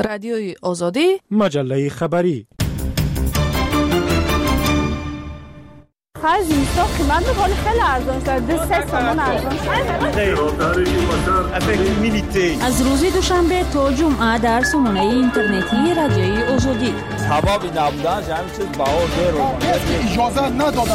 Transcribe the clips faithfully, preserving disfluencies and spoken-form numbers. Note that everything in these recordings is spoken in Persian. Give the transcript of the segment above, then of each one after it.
رادیوی آزادی، مجله خبری. خرج اینستا قیمت بخوری خیلی ارزان شد. ده سه سامان ارزان شد. از روز دوشنبه تا جمعه در سامانه اینترنتی رادیوی آزادی. سبب نبودن همین چیز بهار دیر اجازه ندادن.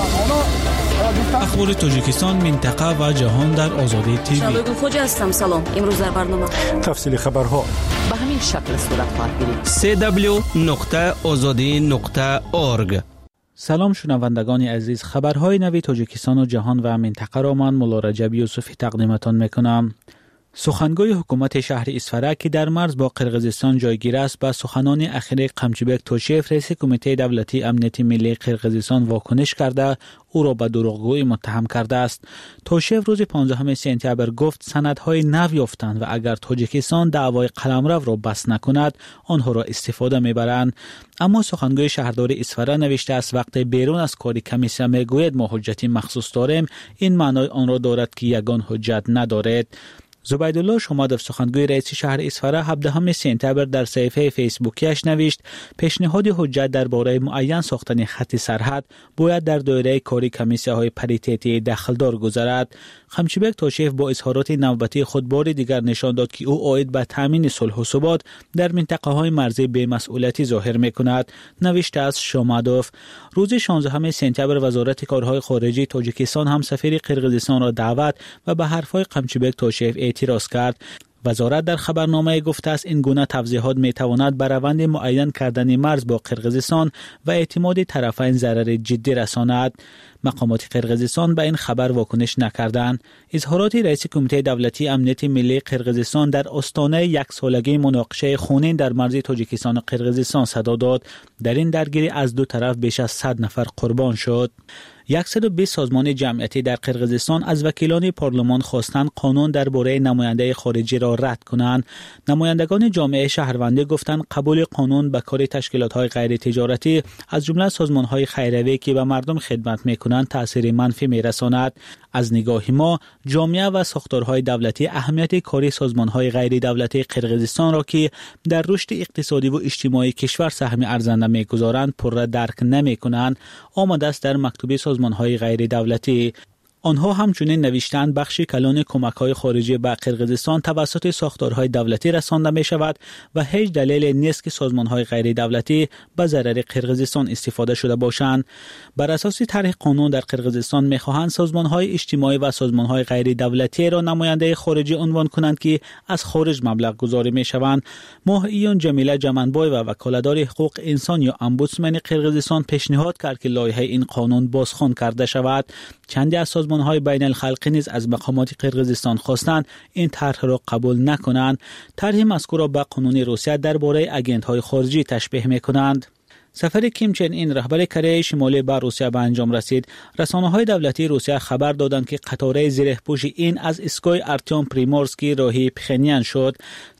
اخبار تاجیکستان، منطقه و جهان در آزادی تیوی. شبگون خوجا هستم. سلام. امروز در برنامه تفصیل خبرها به همین شکل صورت خواهد گرفت. سی دبلیو نقطه آزادی نقطه اورگ. سلام شنوندگان عزیز، خبرهای نوی تاجیکستان و جهان و منطقه را من مولا رجب یوسفی تقدیمتان میکنم. سخنگوی حکومت شهر اسفره که در مرز با قرقیزستان جایگیر است، به سخنان اخیر قمچیبک توشیف رئیس کمیته دولتی امنیت ملی قرقیزستان واکنش کرده او را به دروغگویی متهم کرده است. توشیف روز پانزدهم سپتامبر گفت سندهای نو یافتند و اگر تاجیکستان دعوای قلمرو را بس نکند آنها را استفاده میبرند. اما سخنگوی شهردار اسفره نوشته است وقتی بیرون از کاری کمیسیون میگوید ما حجتی مخصوص داریم، این معنای آن را دارد که یگان حجت ندارد. زبیدالله شمادوف سخنگوی رئیس شهر اسفره هفدهم سپتامبر در صفحه فیسبوکیش نوشت پیشنهاد حجت درباره معین ساختن خط سرحد باید در دایره کاری کمیسیون‌های پریتیتی دخلدار گذرد. قمچیبک توشیف با اظهارات نوبتی خود بار دیگر نشان داد که او عاید به تامین صلح و ثبات در منطقه‌های مرزی بی‌مسئولیتی ظاهر می‌کند. نوشته از شمادوف روز شانزدهم سپتامبر وزارت کارهای خارجه تاجیکستان هم سفیر قرقیزستان را دعوت و به حرف‌های قمچیبک توشیف اعتراض کرد. وزارت در خبرنامه گفته است این گونه توضیحات میتواند بر روند معین کردن مرز با قرقیزستان و اعتماد طرفین ضرر جدی رساند. مقامات قرقیزستان به این خبر واکنش نکردند. اظهارات رئیس کمیته دولتی امنیت ملی قرقیزستان در آستانه یک سالگی مناقشه خونین در مرز تاجیکستان و قرقیزستان صدا داد. در این درگیری از دو طرف بیش از صد نفر قربان شد. صد و بیست سازمان جمعیتی در قرقیزستان از وکیلان پارلمان خواستند قانون درباره نماینده خارجی را رد کنند. نمایندگان جامعه شهروندی گفتند قبول قانون به کار تشکیلات‌های غیر تجارتی از جمله سازمان‌های خیریه‌ای که به مردم خدمت می‌کنند تأثیر منفی می‌رساند. از نگاه ما جامعه و ساختارهای دولتی اهمیت کاری سازمان‌های غیر دولتی قرقیزستان را که در رشد اقتصادی و اجتماعی کشور سهم ارزنده می‌گذارند پر درک نمی‌کنند. آمده است در مکتوب سازمان‌های غیر دولتی. آنها همچنین نوشتند بخشی کلان کمک‌های خارجی به قرقیزستان توسط ساختارهای دولتی رسانده می‌شود و هیچ دلیل نیست که سازمان‌های غیر دولتی به ضرر قرقیزستان استفاده شده باشند. بر اساس طرح قانون در قرقیزستان می‌خواهند سازمان‌های اجتماعی و سازمان‌های غیر دولتی را نماینده خارجی عنوان کنند که از خارج مبلغ گذاری می‌شوند. ماهیون جمیله جمنبای و وکالتدار حقوق انسان یا امبودسمن قرقیزستان پیشنهاد کرد که لایحه این قانون بازخوان کرده شود. چندی از سازمان‌های بین الخلقی نیز از مقامات قرقیزستان خواستند این طرح را قبول نکنند. طرح مذکور را به قانون روسیه درباره آگنت‌های خارجی تشبیه می‌کنند. سفر کیم چن این رهبر کره شمالی به روسیه به انجام رسید. رسانه‌های دولتی روسیه خبر دادند که قطاره زیره‌پوش این از اسکای ارتیوم پریمورسکی راهی پخنیان شد.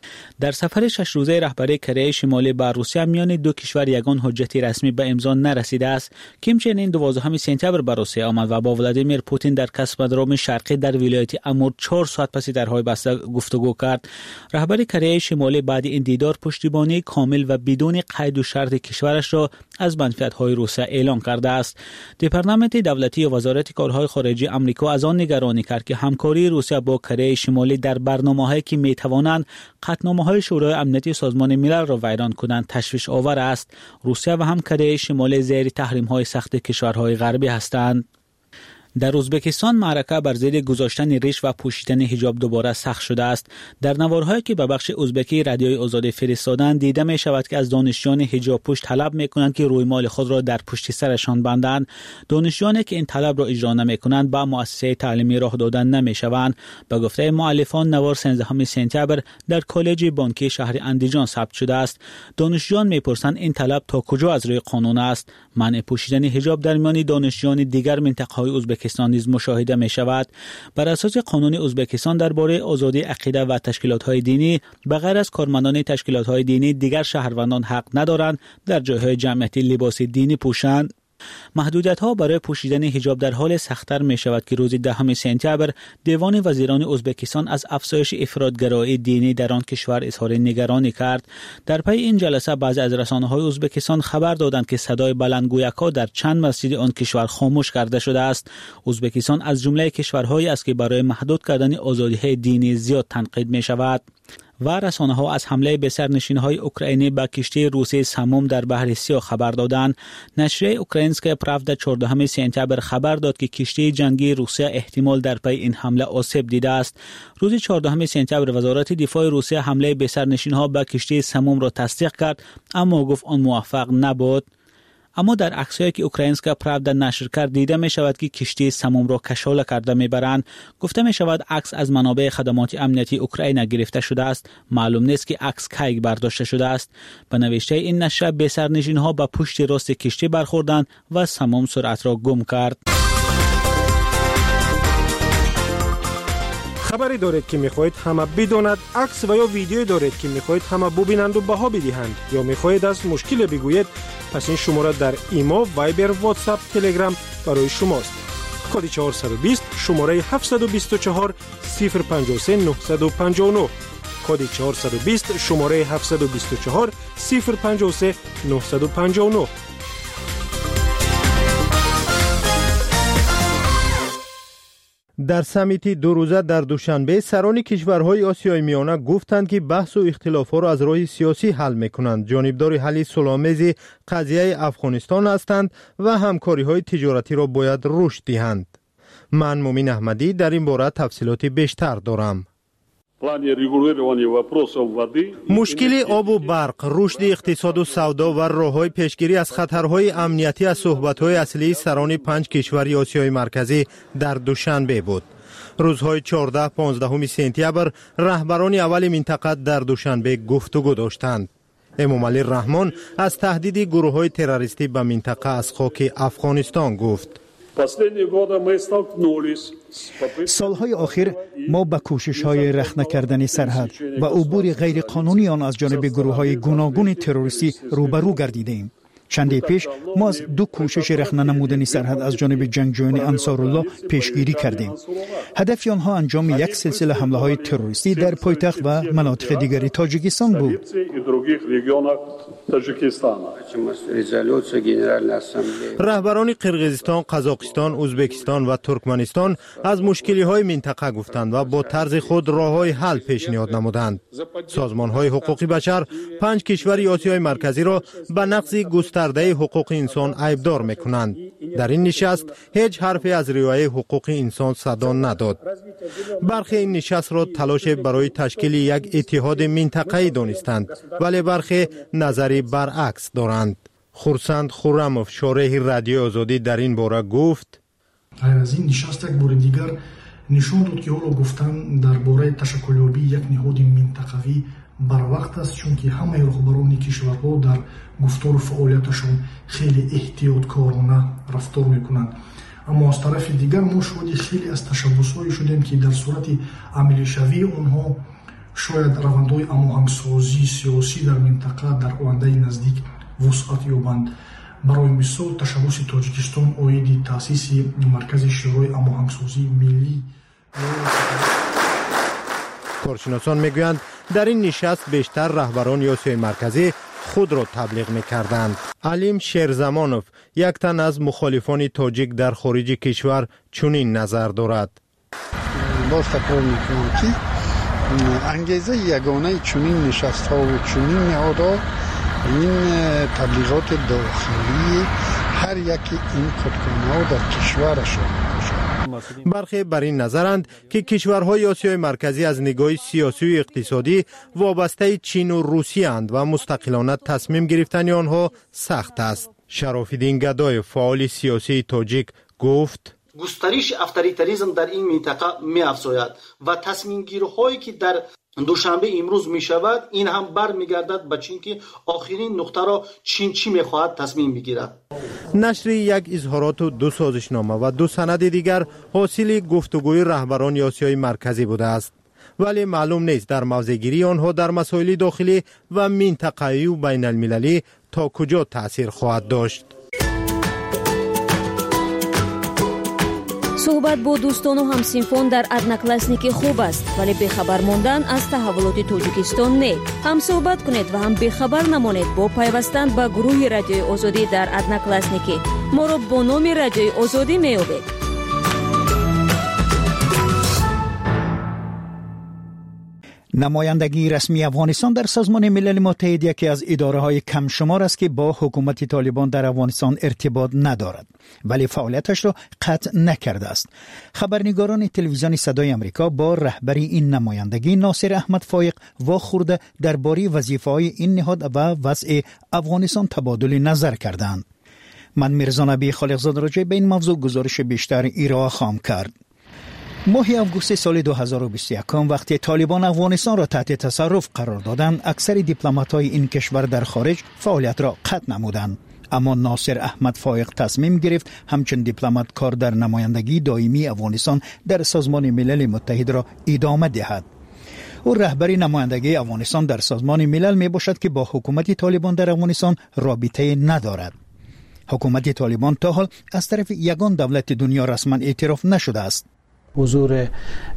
در سفر شش روزه رهبری کره شمالی به روسیه میان دو کشور یگان حجتی رسمی به امضا نرسیده است. کیم چن این دوازدهم سپتامبر به روسیه آمد و با ولادیمیر پوتین در کاسمودروم شرقی در ولایت امور چهار ساعت پس درهای بسته گفتگو کرد. رهبر کره شمالی بعد این دیدار پشتیبانی کامل و بدون قید و شرط کشورش را از منفعت‌های روسیه اعلام کرده است. دپارتمان دولتی و وزارت کارهای خارجه آمریکا از آن نگرانی کرد که همکاری روسیه با کره شمالی در برنامه‌هایی که می‌توانند قطعنامه‌های شورای امنیتی سازمان ملل را ویران کنند تشویش آور است. روسیه و هم کره شمالی زیر تحریم‌های سخت کشورهای غربی هستند. در ازبکستان معرکه بر ضد گذاشتن ریش و پوشیدن حجاب دوباره سخت شده است. در نوارهایی که به بخش ازبکی رادیوی آزادی فرستادند دیده می شود که از دانشجویان حجاب پوش طلب می کنند که روی مال خود را در پشت سرشان بندند. دانشجویانی که این طلب را اجرا نمی کنند به مؤسسه تعلیمی راه دادن نمی شوند. به گفته مؤلفان نوار سیزدهم سپتامبر در کالج بانکی شهر اندیجان ثبت شده است. دانشجویان می پرسند این طلب تا کجا از روی قانون است. منع پوشیدن حجاب در میان دانشجویان دیگر منطقه‌های ازبکستان نیز مشاهده می شود. بر اساس قانون ازبکستان درباره آزادی عقیده و تشکیلات‌های دینی به غیر از کارمندان تشکیلات‌های دینی دیگر شهروندان حق ندارند در جای‌های جمعیتی لباس دینی پوشند. محدودیت‌ها برای پوشیدن حجاب در حال سخت‌تر می‌شود که روز دهم سپتامبر دیوان وزیران ازبکستان از افزایش افراط‌گرایی دینی در آن کشور اظهار نگرانی کرد. در پی این جلسه بعضی از رسانه‌های ازبکستان خبر دادند که صدای بلندگویک‌ها در چند مسجد آن کشور خاموش کرده شده است. ازبکستان از جمله کشورهایی است که برای محدود کردن آزادی‌های دینی زیاد تنقید می‌شود. و رسانه‌ها از حمله به سرنشین‌های اوکراینی به کشتی روسی سموم در بحر سیاه خبر دادند. نشریه اوکراینسکا پراودا چهاردهم سپتامبر خبر داد که کشتی جنگی روسیه احتمال در پی این حمله آسیب دیده است. روز چهاردهم سپتامبر وزارت دفاع روسیه حمله به سرنشین‌ها به کشتی سموم را تصدیق کرد، اما گفت آن موفق نبود. اما در عکسایی که اوکراینسکا پراودا نشر کرد دیده می شود که کشتی سموم را کشاله کرده می برند. گفته می شود عکس از منابع خدمات امنیتی اوکراین گرفته شده است. معلوم نیست که عکس کی برداشته شده است. به نوشته این نشر به سرنشین‌ها به پشت راست کشتی برخوردند و سموم سرعت را گم کرد. خبری دارید که میخواهید همه بداند، عکس و یا ویدیویی دارید که میخواهید همه ببینند و بها بدهند، یا میخواهید از مشکل بگویید، پس این شماره در ایما، وایبر، واتساپ، تلگرام برای شماست. کد چهارصد و بیست شماره هفتصد و بیست و چهار صفر پنجاه و سه نهصد و پنجاه و نه. کد چهارصد و بیست شماره هفتصد و بیست و چهار صفر پنجاه و سه نهصد و پنجاه و نه. در سمیتی دو روزه در دوشنبه سران کشورهای آسیای میانه گفتند که بحث و اختلافات را از راه سیاسی حل میکنند. جانبدار حل صلح‌آمیز قضیه افغانستان هستند و همکاری‌های تجارتی را باید رشد دهند. من مومن احمدی در این باره تفصیلات بیشتر دارم. مشکل آب و برق، رشد اقتصاد و سودا و راه‌های پیشگیری از خطرهای امنیتی از صحبت‌های اصلی سران پنج کشور آسیای مرکزی در دوشنبه بود. روزهای چهارده پانزده سپتامبر رهبران اول منطقه در دوشنبه گفتگو داشتند. امامعلی رحمان از تهدید گروه‌های تروریستی به منطقه از خاک افغانستان گفت: سالهای آخر ما به کوشش‌های رخنه کردن سرحد و عبور غیر قانونی آن از جانب گروه‌های گوناگون تروریستی روبرو گردیدیم. چندی پیش ما از دو کوشش رخنه نمودن سرحد از جانب جنگجویان انصارالله پیشگیری کردیم. هدف آنها انجام یک سلسله حمله‌های تروریستی در پایتخت و مناطق دیگری تاجیکستان بود. رهبران قرقیزستان، قزاقستان، ازبکستان و ترکمنستان از مشکلی‌های منطقه گفتند و با طرز خود راه‌های حل پیشنهاد نمودند. سازمان‌های حقوق بشر پنج کشور آسیای مرکزی را به نقض گسترده حقوق انسان عیبدار می‌کنند. در این نشست هیچ حرفی از رعایت حقوق انسان صدا نداد. برخی این نشست را تلاش برای تشکیل یک اتحاد منطقه‌ای دانستند، ولی برخی نظری برعکس دارند. خورسند خورموف، شارح رادیو آزادی، در این باره گفت: از این نشست یک بار دیگر نشان داد که حالا گفتن درباره تشکیلیابی یک نهاد منطقوی بر وقت است، چون که همه رهبران کشورها در گفتار و فعالیتشان خیلی احتیاطکارانه رفتار میکنند. اما از طرف دیگر ما شاهد خیلی از تشبس‌هایی شدیم که در صورت عملی شوی آنها شاید روندهای هماهنگسازی سیاسی در منطقه در آینده نزدیک وسعت یابند. برای مثال تشبس تاجیکستان عاید تأسیس مرکز شورای هماهنگسازی ملی. کارشناسان میگویند در این نشست بیشتر رهبران آسیای مرکزی خود را تبلیغ میکردند. علیم شیرزمانوف، یک تن از مخالفان تاجیک در خارج کشور، چنین نظر دارد: باز تکرار میکنم که انگیزه یگانه چنین نشست ها و چنین نهادها این تبلیغات داخلی هر یکی این خودکامه ها در کشورشان میکشند. برخی بر این نظرند که کشورهای آسیای مرکزی از نگاه سیاسی و اقتصادی وابسته چین و روسیه اند و مستقلانه تصمیم گرفتن آنها سخت است. شرافالدین گدای، فعال سیاسی تاجیک، گفت: گسترش افراطیسم در این منطقه می افزاید و تصمیم گیری هایی که در دوشنبه امروز می شود این هم بر می گردد به چین که آخرین نقطه را چین چی می خواهد تصمیم بگیرد. نشر یک اظهارات و دو سازشنامه و دو سند دیگر حاصل گفتگوی رهبران آسیای مرکزی بوده است، ولی معلوم نیست در موضع‌گیری آنها در مسائل داخلی و منطقه‌ای و بین المللی تا کجا تأثیر خواهد داشت. صحبت با دوستان و همسینفان در ادناکلاسنیک خوب است، ولی بخبر ماندن از تحولات تاجیکستان نه. هم صحبت کنید و هم بخبر نمانید با پیوستن به گروه رادیوی آزادی در ادناکلاسنیک. ما را با نام رادیوی آزادی می‌یابید. نمایندگی رسمی افغانستان در سازمان ملل متحد یکی از اداره‌های کم شمار است که با حکومت طالبان در افغانستان ارتباط ندارد، ولی فعالیتش را قطع نکرده است. خبرنگاران تلویزیون صدای آمریکا با رهبری این نمایندگی ناصر احمد فایق واخورده درباره وظیفه‌های این نهاد و وضع افغانستان تبادل نظر کردند. من میرزا نبی خالقزاده راجع به این موضوع گزارش بیشتر ارائه خواهم کرد. ماه آگوست سال دو هزار و بیست و یک وقتی طالبان افغانستان را تحت تصرف قرار دادند، اکثر دیپلمات‌های این کشور در خارج فعالیت را قطع نمودند. اما ناصر احمد فایق تصمیم گرفت همچون دیپلمات کار در نمایندگی دائمی افغانستان در سازمان ملل متحد را ادامه دهد. او رهبری نمایندگی افغانستان در سازمان ملل می باشد که با حکومت طالبان در افغانستان رابطه ندارد. حکومت طالبان تا حال از طرف یگان دولت دنیا رسما اعتراف نشده است. حضور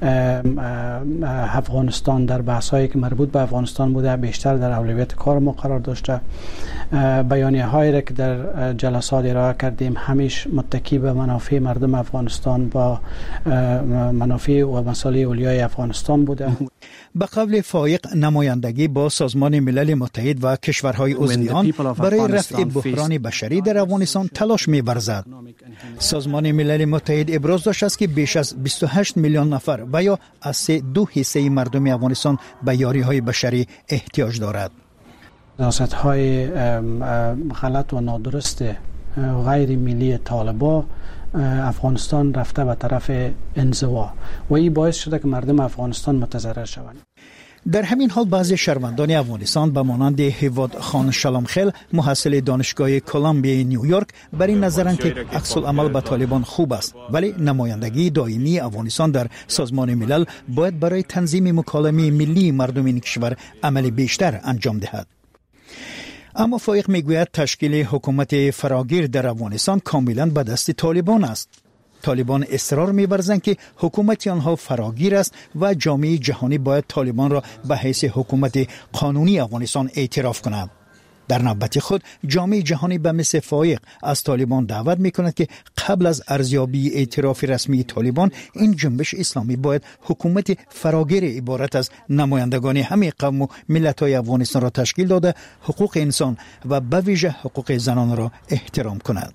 افغانستان در بحث‌هایی که مربوط به افغانستان بوده بیشتر در اولویت کار ما قرار داشته. بیانیه‌هایی را که در جلسات ارائه کردیم همیش متکی به منافع مردم افغانستان با منافع و مصالح اولیای افغانستان بوده. به قول فایق نمایندگی با سازمان ملل متحد و کشورهای عضو آن برای رفع بحران بشری در افغانستان تلاش می‌ورزد. سازمان ملل متحد ابراز داشته است که بیش از بیست و هشت میلیون نفر و یا از سه دو حصه مردم افغانستان به یاری‌های بشری احتیاج دارد. سیاست‌های غلط و نادرست غیر ملی طالبان افغانستان رفته به طرف انزوا و این باعث شده که مردم افغانستان متضرر شوند. در همین حال بعضی شهروندان افغانستان به مانند هیواد خان شلامخیل محصل دانشگاه کلمبیا نیویورک بر این نظرند که عکس العمل به طالبان خوب است، ولی نمایندگی دائمی افغانستان در سازمان ملل باید برای تنظیم مکالمه ملی مردم این کشور عمل بیشتر انجام دهد. اما فایق میگوید تشکیل حکومت فراگیر در افغانستان کاملا به دست طالبان است. طالبان اصرار می‌ورزند که حکومت آنها فراگیر است و جامعه جهانی باید طالبان را به حیث حکومت قانونی افغانستان اعتراف کند. در نوبت خود جامعه جهانی به مثل فایق از طالبان دعوت می‌کند که قبل از ارزیابی اعتراف رسمی طالبان این جنبش اسلامی باید حکومت فراگیر عبارت از نمایندگان همه قوم و ملت‌های افغانستان را تشکیل داده حقوق انسان و به ویژه حقوق زنان را احترام کند.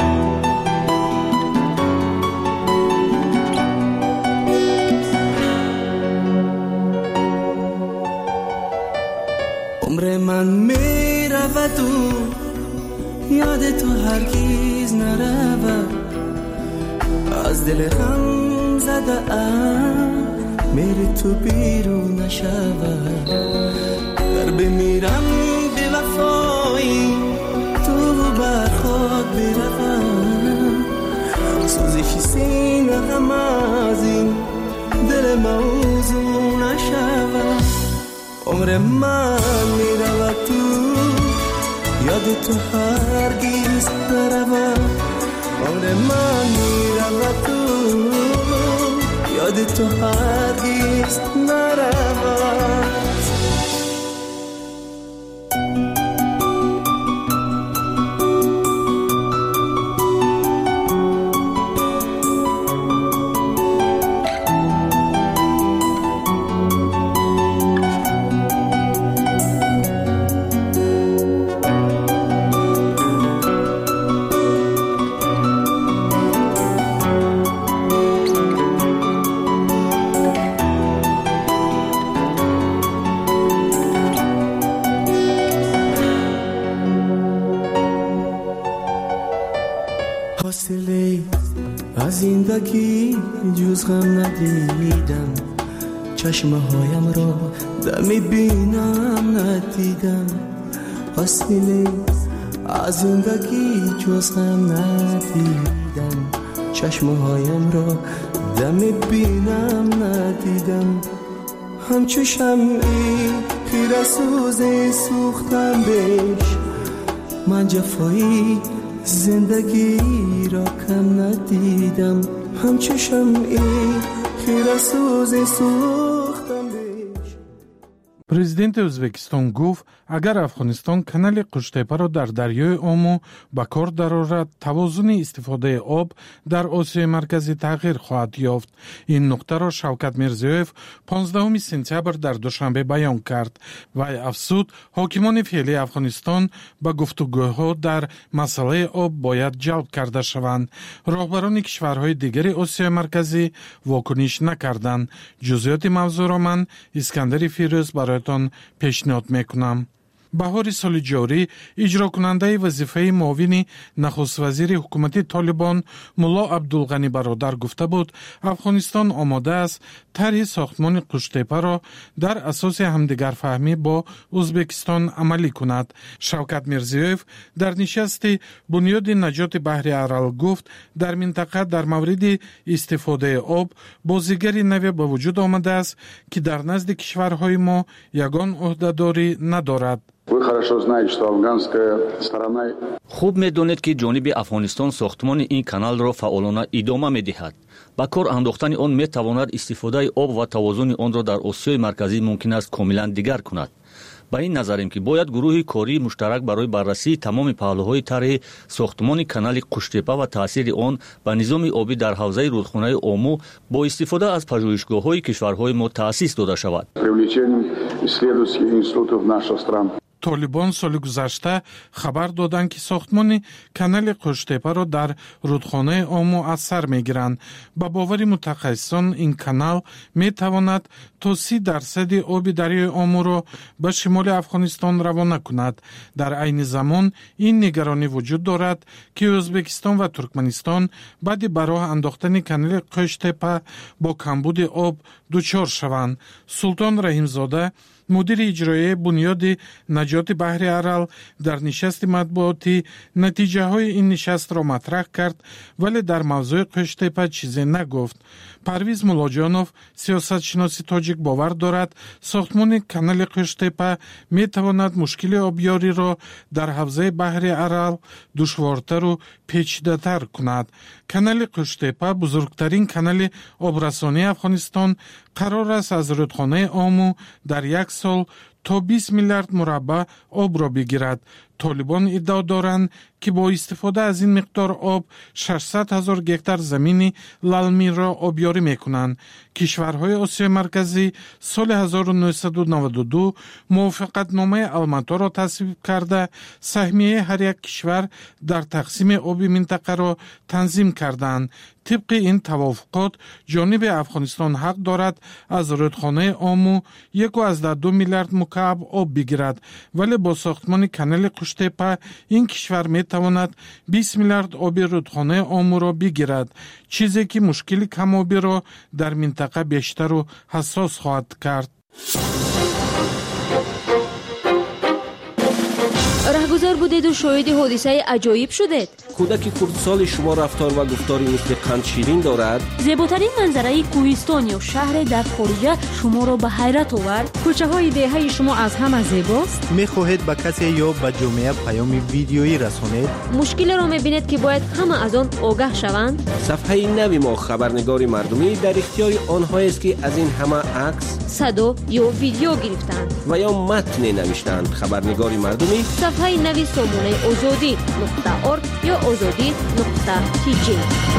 عمر من می رود و یاد تو هرگیز نرود، از دل غم زده ام میری تو بیرون نشود. در بمیرم به وفایی تو بر خود بروم، سوزش سینه غم از این دل موضوع نشود. عمر من می رود تو یاد تو هرگیز نرود، عمر من می رود تو یاد تو هرگیز نرود. از زندگی جز غم ندیدم، چشمه هایم را دمی بینم ندیدم. حاصله از زندگی جز غم ندیدم، چشمه هایم را دمی بینم ندیدم. همچو شمعی خیره سوزی سوختم بیش، من جفایی زندگی را کم ندیدم. همچو شمعی خیره سوز سوختم بیش. президенти O'zbekiston гуфт, агар Афғонистон канали Қуштепаро дар дарёи Ому ба кор дарорад, тавозуни истифодаи об дар Осиёи марказӣ тағйир хоҳад ёфт. Ин нуқтаро Шавкат Мирзиёев понздаҳуми сентябр дар Душанбе баён кард. Вай афзуд, ҳокимони феълии Афғонистон ба гуфтугӯҳо дар масъалаи об бояд ҷалб карда шаванд. роҳбарони кишварҳои дигари Осиёи марказӣ вокуниш накарданд. ҷузъиёти мавзӯъро ман Искандари Фирӯз бароятон пешниҳод мекунам. баҳори соли ҷорӣ иҷрокунандаи вазифаи муовини нахуствазири ҳукумати Толибон Мулло Абдулғани бародар гуфта буд, Афғонистон омода аст тарҳи сохтмони Қуштепаро дар асоси ҳамдигарфаҳмӣ бо Ӯзбекистон амалӣ кунад. Шавкат Мирзиёев дар нишасти бунёди наҷоти баҳри Арал гуфт, дар минтақа дар мавриди истифодаи об бозигари наве ба вуҷуд омадааст, ки дар назди кишварҳои мо ягон ӯҳдадорӣ надорад. Вы хорошо знаете, что афганская сторона... хуб медонед ки ҷониби Афғонистон сохтмони ин каналро фаъолона идома медиҳад. ба кор андохтани он метавонад истифодаи об ва тавозуни онро дар Осиёи марказӣ мумкин аст комилан дигар кунад. ба ин назарем ки бояд гурӯҳи кории муштарак барои баррасии тамоми паҳлӯҳои тарҳи сохтмони канали Қуштепа ва таъсири он ба низоми обӣ дар ҳавзаи рудхонаи Ому бо истифода аз пажӯҳишгоҳҳои кишварҳои мо таъсис дода шавад. Толибон соли гузашта хабар доданд, ки сохтмони канали Қуштепаро дар рудхонаи Ому аз сар мегиранд. ба бовари мутахассисон ин канал метавонад то си дарсади оби дарёи Омуро ба шимоли Афғонистон равона кунад. дар айни замон ин нигаронӣ вуҷуд дорад, ки Ӯзбекистон ва Туркманистон баъди ба роҳ андохтани канали Қуштепа бо камбуди об дучор шаванд. Султон Раҳимзода, мудири иҷроияи бунёди наҷоти баҳри Арал, дар нишасти матбуотӣ натиҷаҳои ин нишастро матраҳ кард, вале дар мавзӯи Қуштепа чизе нагуфт. Парвиз Муллоҷонов, сиёсатшиноси тоҷик, бовар дорад, сохтмони канали Қуштепа метавонад мушкили обёриро дар ҳавзаи баҳри Арал душвортару печидатар кунад. канали Қуштепа, бузургтарин канали обрасонии Афғонистон, қарор аст аз рудхонаи Ому дар як сол то бист миллиард мураббаъ обро бигирад. Толибон иддао доранд, ки бо истифода аз ин миқдор об шашсад ҳазор гектар замини лалмиро обёрӣ мекунанд. кишварҳои Осиёи марказӣ соли ҳазору нӯҳсаду наваду ду мувофиқатномаи Алматоро тасвиб карда, саҳмияи ҳар як кишвар дар тақсими оби минтақаро танзим карданд. тибқи ин тавофуқот ҷониби Афғонистон ҳақ дорад аз рудхонаи Ому яку азда ду миллиард мукааб об бигирад, вале бо сохтмони канали Қуштепа ин кишвар метавонад бист миллиард оби рудхонаи Омуро бигирад, чизе ки мушкили камобиро дар минтақа бештару ҳассос хоҳад кард. раҳгузар будеду шоҳиди ҳодисаи аҷоиб шудед. кӯдаки хурдсоли шумо рафтор ва гуфтори мисли қандширин дорад? зеботарин манзараи кӯҳистон ё шаҳре дар хориҷа шуморо ба ҳайрат овард? кӯчаҳои деҳаи шумо аз ҳама зебост? мехоҳед ба касе ё ба ҷомеа паёми видеоӣ расонед? мушкилеро мебинед ки бояд ҳама аз он огаҳ шаванд? сафҳаи нави мо хабарнигори мардумӣ дар ихтиёри онҳоест, ки аз ин ҳама акс, садо ё видео гирифтанд ва ё матне навиштанд. хабарнигори мардумӣ сафҳаи нави сомонаи озодӣ нуқта орг ё озодӣ нуқта тиҷи.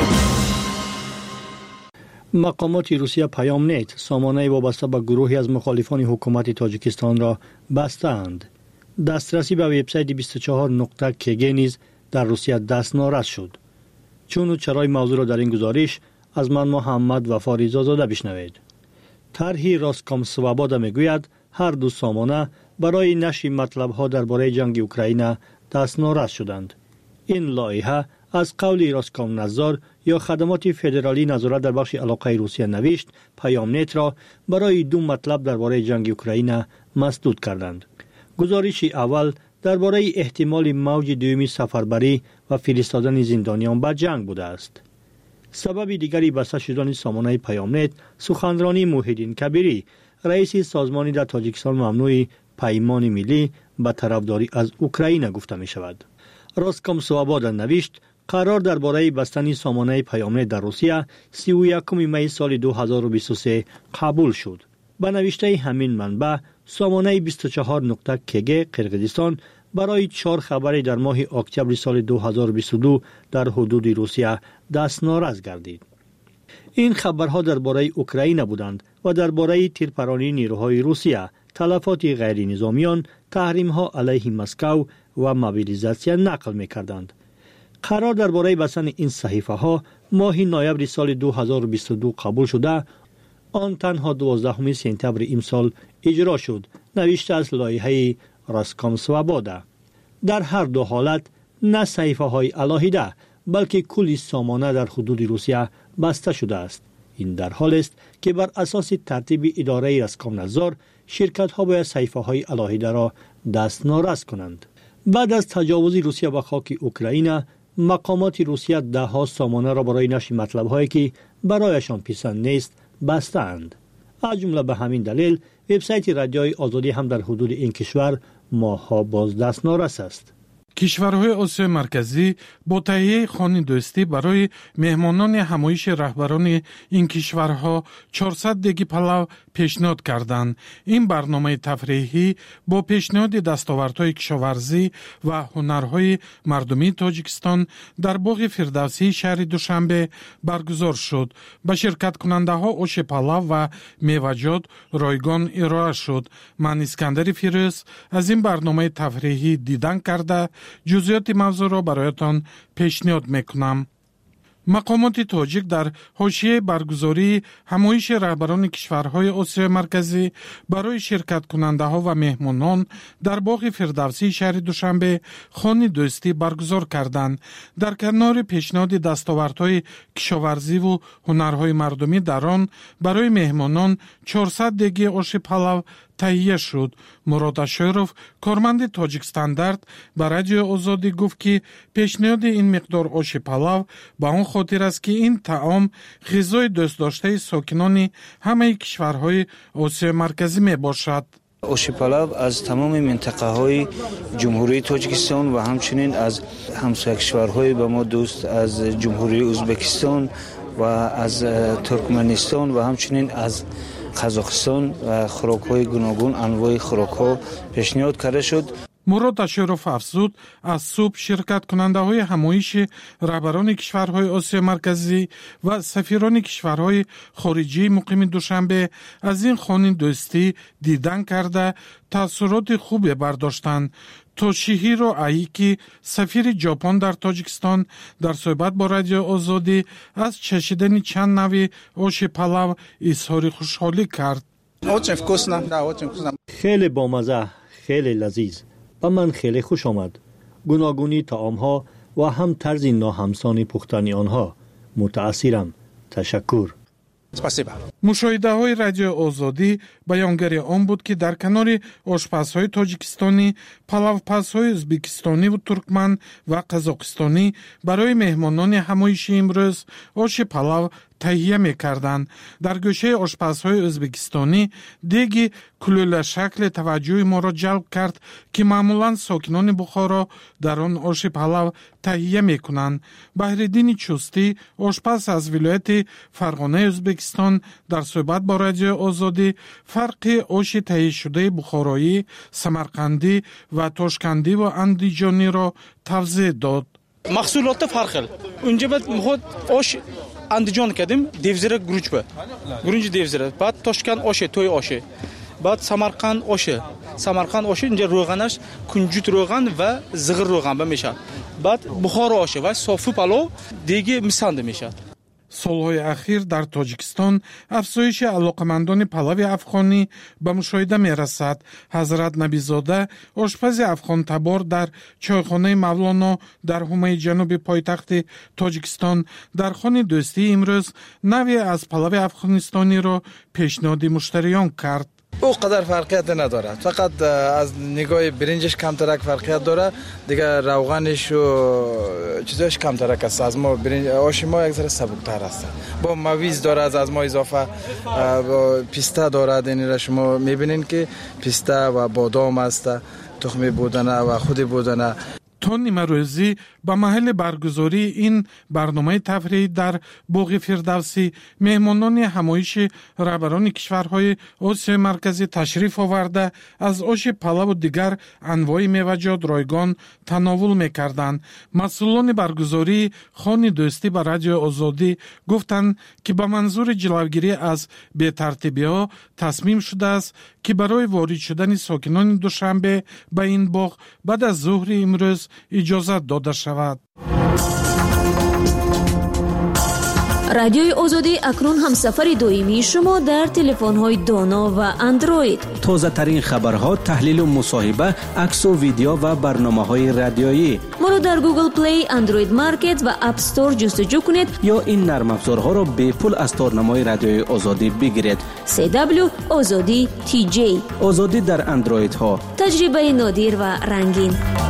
мақомоти Русия Payoamnet сомонаи вобаста ба гурӯҳи аз мухолифони ҳукумати Тоҷикистонро бастаанд. дастрасӣ ба вебсайти бисту чаҳор нуқта кг низ дар Русия дастнорас шуд. чуну чарои мавзӯъро дар ин гузориш аз ман Муҳаммад Вафоризодода бишнавед. тарҳи Роскомсвобода мегӯяд, ҳар ду сомона барои нашри матлабҳо дар бораи ҷанги Украина дастнорас шуданд. ин лоиҳа аз қавли Роскомназор ё хадамоти федералии назорат дар бахши алоқаи Русия навишт, Payoamnet-ро барои ду матлаб дар бораи ҷанги Украина масдуд карданд. гузориши аввал дар бораи эҳтимоли мавҷи дуюми сафарбарӣ ва фиристодани зиндониён ба ҷанг будааст. сабаби дигари баста шудани сомонаи Payoamnet суханронии Муҳиддин Кабирӣ, раиси созмони дар Тоҷикистон мамнӯи Паймони миллӣ ба тарафдорӣ аз Украина гуфта мешавад. Роскомсвобода навишт, قرار درباره بستن سامانه پیامنت در روسیه سی و یکم می سال دو هزار و بیست و سه قبول شد. به نوشته همین منبع سامانه بیست و چهار نقطه کگ قرقیزستان برای چهار خبری در ماه اکتبر سال دو هزار و بیست و دو در حدود روسیه دستنارس گردید. این خبرها درباره اوکراین بودند و درباره تیرپرانی نیروهای روسیه، تلفات غیر نظامیان، تحریم‌ها علیه مسکو و موبیلیزاسیون نقل می‌کردند. قرار درباره بستن این صحیفه ها ماه نوامبر سال دو هزار و بیست و دو قبول شده، آن تنها دوازدهم سپتامبر امسال اجرا شد، نوشته از لایحه راسکام سوابودا. در هر دو حالت نه صحیفه های علاهیده بلکه کل سامانه در حدود روسیه بسته شده است. این در حال است که بر اساس ترتیب اداره راسکام نظار شرکت ها باید صحیفه های علاهیده را دستنارس کنند. بعد از تجاوز روسیه به خاک اوکراین، مقامات روسیه ده ها سامانه را برای نشر مطلب هایی که برایشان پسند نیست بستند. از جمله به همین دلیل وبسایت رادیوی آزادی هم در حدود این کشور ماه‌ها باز دستنارس است. کشورهای آسیای مرکزی با تهیه خانه دوستی برای مهمانان همایش رهبران این کشورها چهارصد دیگی پلاو پیشنهاد کردند. این برنامه تفریحی با پیشنهاد دستاوردهای کشاورزی و هنرهای مردمی تاجیکستان در باغ فردوسی شهر دوشنبه برگزار شد. به شرکت کننده ها آش پلاو و میوه‌جات رایگان ارائه شد. من اسکندر فیروز از این برنامه تفریحی دیدن کرده جزئیات موضوع را برایتان پیشنهاد میکنم. مقامات تاجیک در حاشیه برگزاری همایش رهبران کشورهای آسیای مرکزی برای شرکت کننده ها و مهمانان در باغ فردوسی شهر دوشنبه خانه دوستی برگزار کردند. در کنار پیشنهاد دستاوردهای کشاورزی و هنرهای مردمی در آن برای مهمانان چهارصد دیگی آش پلاو تهیه شد. مراد اشایروف کارمند تاجیک استاندارد به رادیو آزادی گفت که پیشنهاد این مقدار آش پلاو به آن خاطر است که این طعام غذای دوست داشته ساکنان همه کشورهای آسیای مرکزی می باشد. آش پلاو از تمام منطقه های جمهوری تاجیکستان و همچنین از همسایه کشورهای به ما دوست از جمهوری ازبکستان و از ترکمنستان و همچنین از قزاقستان و خوراک‌های گوناگون انواع خوراک‌ها پیشنهاد کرده شد. مراد اشایروف افزود از صبح شرکت کننده های همایش رهبران کشورهای آسیا مرکزی و سفیران کشورهای خارجی مقیم دوشنبه از این خانه دوستی دیدن کرده تاثیرات خوبی برداشتند. توشیهیرو ایکی سفیر ژاپن در تاجیکستان در صحبت با رادیو آزادی از چشیدن چند نوع آش پلاو اظهار خوشحالی کرد. خیلی بامزه، خیلی لذیذ. و من خیلی خوش آمد. گوناگونی طعام‌ها و هم طرز ناهمسان پختن آنها. متأثرم. تشکر. مشاهده های رادیو آزادی بیانگری آن بود که در کنار آشپزهای تاجیکستانی، پلاوپزهای ازبکستانی و ترکمن و قزاقستانی برای مهمانان همایش امروز آش پلاو تهیه می‌کردند. در گوشه آشپزهای ازبکستانی دیگی کلوله شکل توجه ما را جلب کرد که معمولاً ساکنان بخارا در آن آش پلاو تهیه می‌کنند. بهرالدین چوستی آشپز از ولایت فرغانه ازبکستان در صحبت با رادیو آزادی فرق آش تهیه شده بخارایی، سمرقندی و تاشکندی و اندیجانی را توضیح داد. محصولات فرق. اونجا بعد خود آش اندیجان کردیم دیوزره گروچ به گرونج دیوزره، بعد تاشکند آشه توی آشه، بعد سمرقند آشه سمرقند آشه اینجا روغنش کنجوت روغن و زغر روغن به میشه، بعد بخار آشه و صافی پلو دیگه میسنده میشه. سالهای اخیر در تاجیکستان افزایش علاقمندان پلاو افغانی به مشاهده می رسد. حضرت نبیزاده آشپز افغان تبار در چایخانه مولانا در حومه جنوب پایتخت تاجیکستان در خانه دوستی امروز نوعی از پلاو افغانستانی را پیشنهاد مشتریان کرد. او قدر فرقیت نداره، فقط از نگاه برنجش کمترک فرقیت داره، دیگه روغنش و چیزاش کمترک است. از ما برنج آش ما یک ذره سبکتر است، با مویز داره، از از ما اضافه با پیستا داره. این را شما میبینین که پیستا و بادام است، تخم بودنه و خود بودنه. تو نیمروزی به محل برگزاری این برنامه تفریحی در باغ فردوسی مهمانان همایش رهبران کشورهای آسیای مرکزی تشریف آورده از آش پلو و دیگر انواع میوه‌جات رایگان تناول میکردند. مسئولان برگزاری خانه دوستی به رادیو آزادی گفتند که به منظور جلوگیری از بی‌ترتیبی‌ها تصمیم شده است که برای وارد شدن ساکنان دوشنبه به این باغ بعد از ظهر امروز اجازت داده شود. رادیوی آزادی اکنون همسفر دائمی شما در تلفن‌های دانا و اندروید. تازه ترین خبرها، تحلیل و مصاحبه، عکس و ویدیو و برنامه‌های رادیویی. ما را در گوگل پلی، اندروید مارکت و اپ استور جستجو کنید یا این نرم افزارها را به پول از تارنمای رادیوی آزادی بگیرید. سی دبلیو آزادی تی جی. آزادی در اندروید ها. تجربه نادر و رنگین.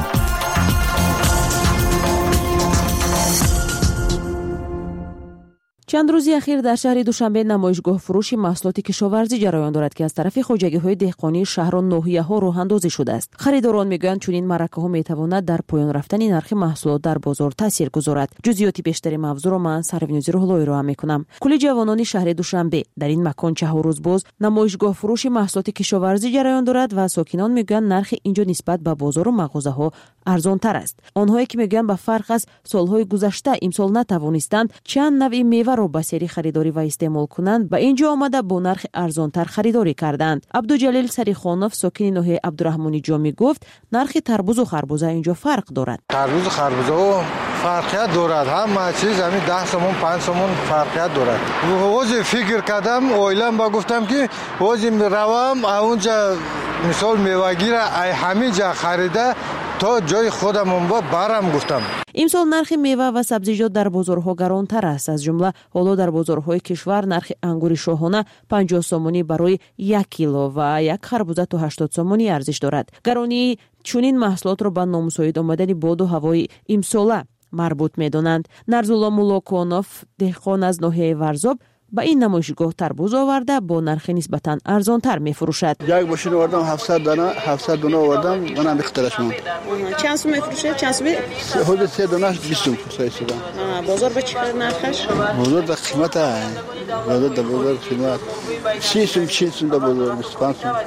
چند روزی اخیر در شهر دوشنبه نمایشگاه فروش محصولات کشاورزی جریان دارد که از طرف خوجگی‌های دهقانی شهر و ناحیه‌ها راه اندازی شده است. خریداران میگویند چنین مرکه‌ها میتواند در پایان رفتن نرخ محصولات در بازار تاثیر گذارد. جزئیات بیشتری موضوع را من سروینوزی روح‌اللهی را میکنم. کل جوانان شهر دوشنبه در این مکان چهار روز باز نمایشگاه فروش محصولات کشاورزی جریان دارد و ساکنان میگویند نرخ اینجا نسبت به بازار و مغازه‌ها ارزان‌تر است. آنهایی که میگویند به فرق از سال‌های گذشته امسال نتوانستند چند نوع میوه را به سری خریداری و استعمال کنند به اینجا آمده با نرخ ارزانتر خریداری کردند. عبدالجلیل سریخانوف ساکن ناحیه عبدالرحمانی جا میگفت نرخ تربوز و خربوزه اینجا فرق دارد. تربوز و خربوزه فرقیت دارد، همه چیز همین ده سومون پنج سومون فرقیت دارد. واسه فکر کردم اویلم با گفتم که واسه روام اونجا مثال میوه‌گی را همین جا خریده تا جای خودم با برم گفتم. امسال نرخ میوه و سبزیجات در بازارها گرانتر است. از جمله حالا در بازارهای کشور نرخ انگور شاهانه پنجاه سومونی برای یک کیلو و یک خربوزه تا هشتاد سومونی ارزش دارد. گرانی چنین محصولات را به نامساعد آمدن باد و هوای امساله مربوط می‌دانند. نرزولا مولاکونوف دهقان از ناحیه ورزاب با این نمایشگاه تربوز آورده با نرخ نسبتاً ارزان‌تر می‌فروشد. یک ماشین آوردم هفتصد دانه هفتصد دانه آوردم منم بخاطرش مون. چند سوم می‌فروشه؟ چند سوم؟ حدود سه دانه بیست سوم فروشیدم. بازار به چقدر نرخش؟ بازار در قیمت بازار در بازار قیمت سی سوم چهل سوم در بازار بیست و پنج سوم.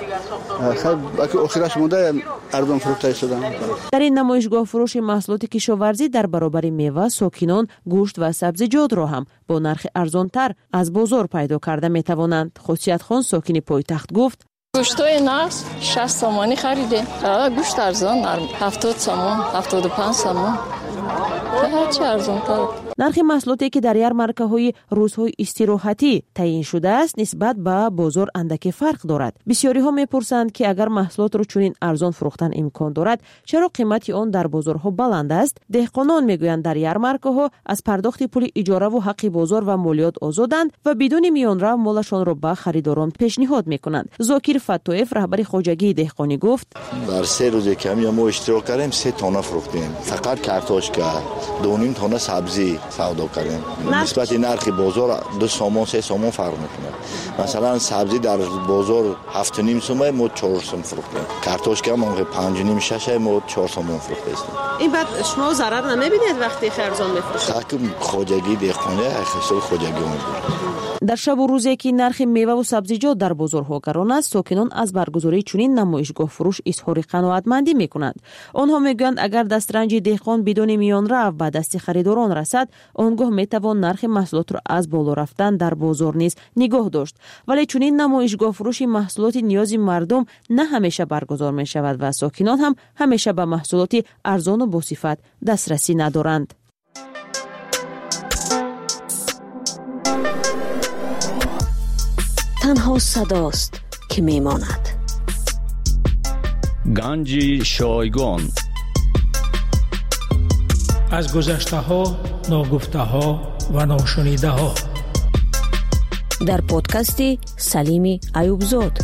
خب اگه آخرش مونده ارزان فروخته شدم. در این نمایشگاه فروش محصولات کشاورزی در برابر میوه، ساکنان گوشت و سبزیجات را هم با نرخ ارزان‌تر از بازار پیدا کرده میتوانند. خودسیت خان ساکن پایتخت گفت گوشتای نرس شصت سومانی خریده. گوشت ارزان هفتاد سومون هفتاد و پنج سومون. هر چی ارزان‌تر. نرخ محصولاتی که در یارمارکه‌های روزهای استراحتی تعیین شده است نسبت به بازار اندکی فرق دارد. بسیاری ها میپرسند که اگر محصولات را چنین ارزان فروختن امکان دارد چرا قیمت آن در بازارها بلند است؟ دهقانان میگویند در یارمارکه‌ها از پرداخت پول اجاره و حق بازار و مالیات آزادند و بدون میانرو مالشان را به خریداران پیشنهاد میکنند. زاکر فتویف رهبر خوجگی دهقانی گفت در سه روز کمی ما اشتراک کردیم سه تانه فروختیم. فقط کارتوشکا دو نیم تانه سبزی سودا کردیم. نسبت نرخ بازار دو سومون سه سومون فرق میکنه. مثلا سبزی در بازار هفت و نیم سومه ما چهار سوم فروختیم. کارتوشکا ما پنج و نیم شش ما چهار سومون فروختیم. این بعد شما ضرر نمیبینید وقتی ارزان میفروشید؟ حق خوجگی دهقانی خصوصا خوجگی میگیره. در شب و روزی که نرخ میوه و سبزیجات در بازارها گران است، ساکنان از برگزاری چنین نمایشگاه فروش اظهار قناعتمندی میکنند. آنها میگویند اگر دسترنج دهقان بدون میانرو به دست خریداران رسد، آنگاه میتوان نرخ محصولات را از بالا رفتن در بازار نیز نگاه داشت. ولی چنین نمایشگاه فروش محصولات نیاز مردم نه همیشه برگزار می شود و ساکنان هم همیشه به محصولات ارزان و با صفت دسترسی ندارند. تنها صداست که میماند. گنج شایگان از گذشته ها، ناگفته ها و ناشنیده ها در پادکست سلیم ایوبزاد.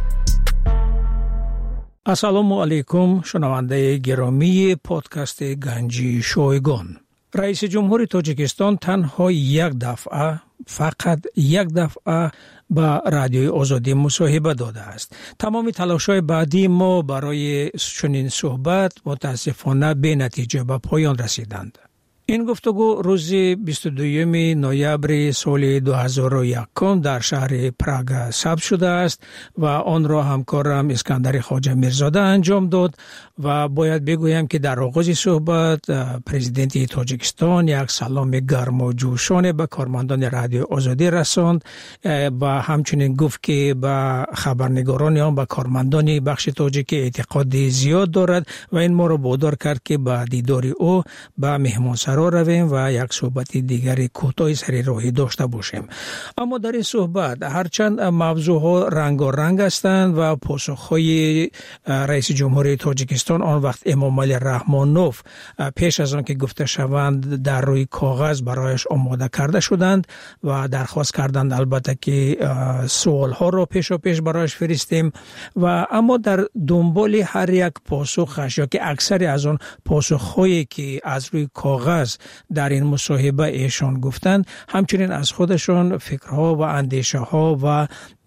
السلام علیکم شنونده گرامی پادکست گنج شایگان. رئیس جمهور تاجیکستان تنها یک دفعه فقط یک دفعه با رادیوی آزادی مصاحبه داده است. تمام تلاش‌های بعدی ما برای چنین صحبت متاسفانه به نتیجه به پایان رسیدند. این گفتگو روز بیست و دوم نوامبر سال دو هزار و یک در شهر پراگ ثبت شده است و آن را همکارم اسکندر خواجه میرزاده انجام داد و باید بگویم که در آغاز صحبت پرزیدنت تاجیکستان یک سلام گرم و جوشانه به کارمندان رادیو آزادی رساند و همچنین گفت که به خبرنگاران آن و کارمندان بخش تاجیک اعتقاد زیاد دارد و این ما را وادار کرد که به دیدار او به مهمانسرا رویم و یک صحبت دیگر کوتاه سر راهی داشته باشیم. اما در این صحبت هرچند موضوعها رنگارنگ هستند و پاسخهای رئیس جمهوری تاجیکستان آن وقت امامعلی رحمانوف پیش از آن که گفته شوند در روی کاغذ برایش آماده کرده شدند و درخواست کردند البته که سوالها را پیش و پیش برایش فرستیم و اما در دنبال هر یک پاسخش یا که اکثر از آن پاسخهایی که از روی کاغذ در این مصاحبه ایشان گفتند همچنین از خودشان فکرها و اندیشه ها و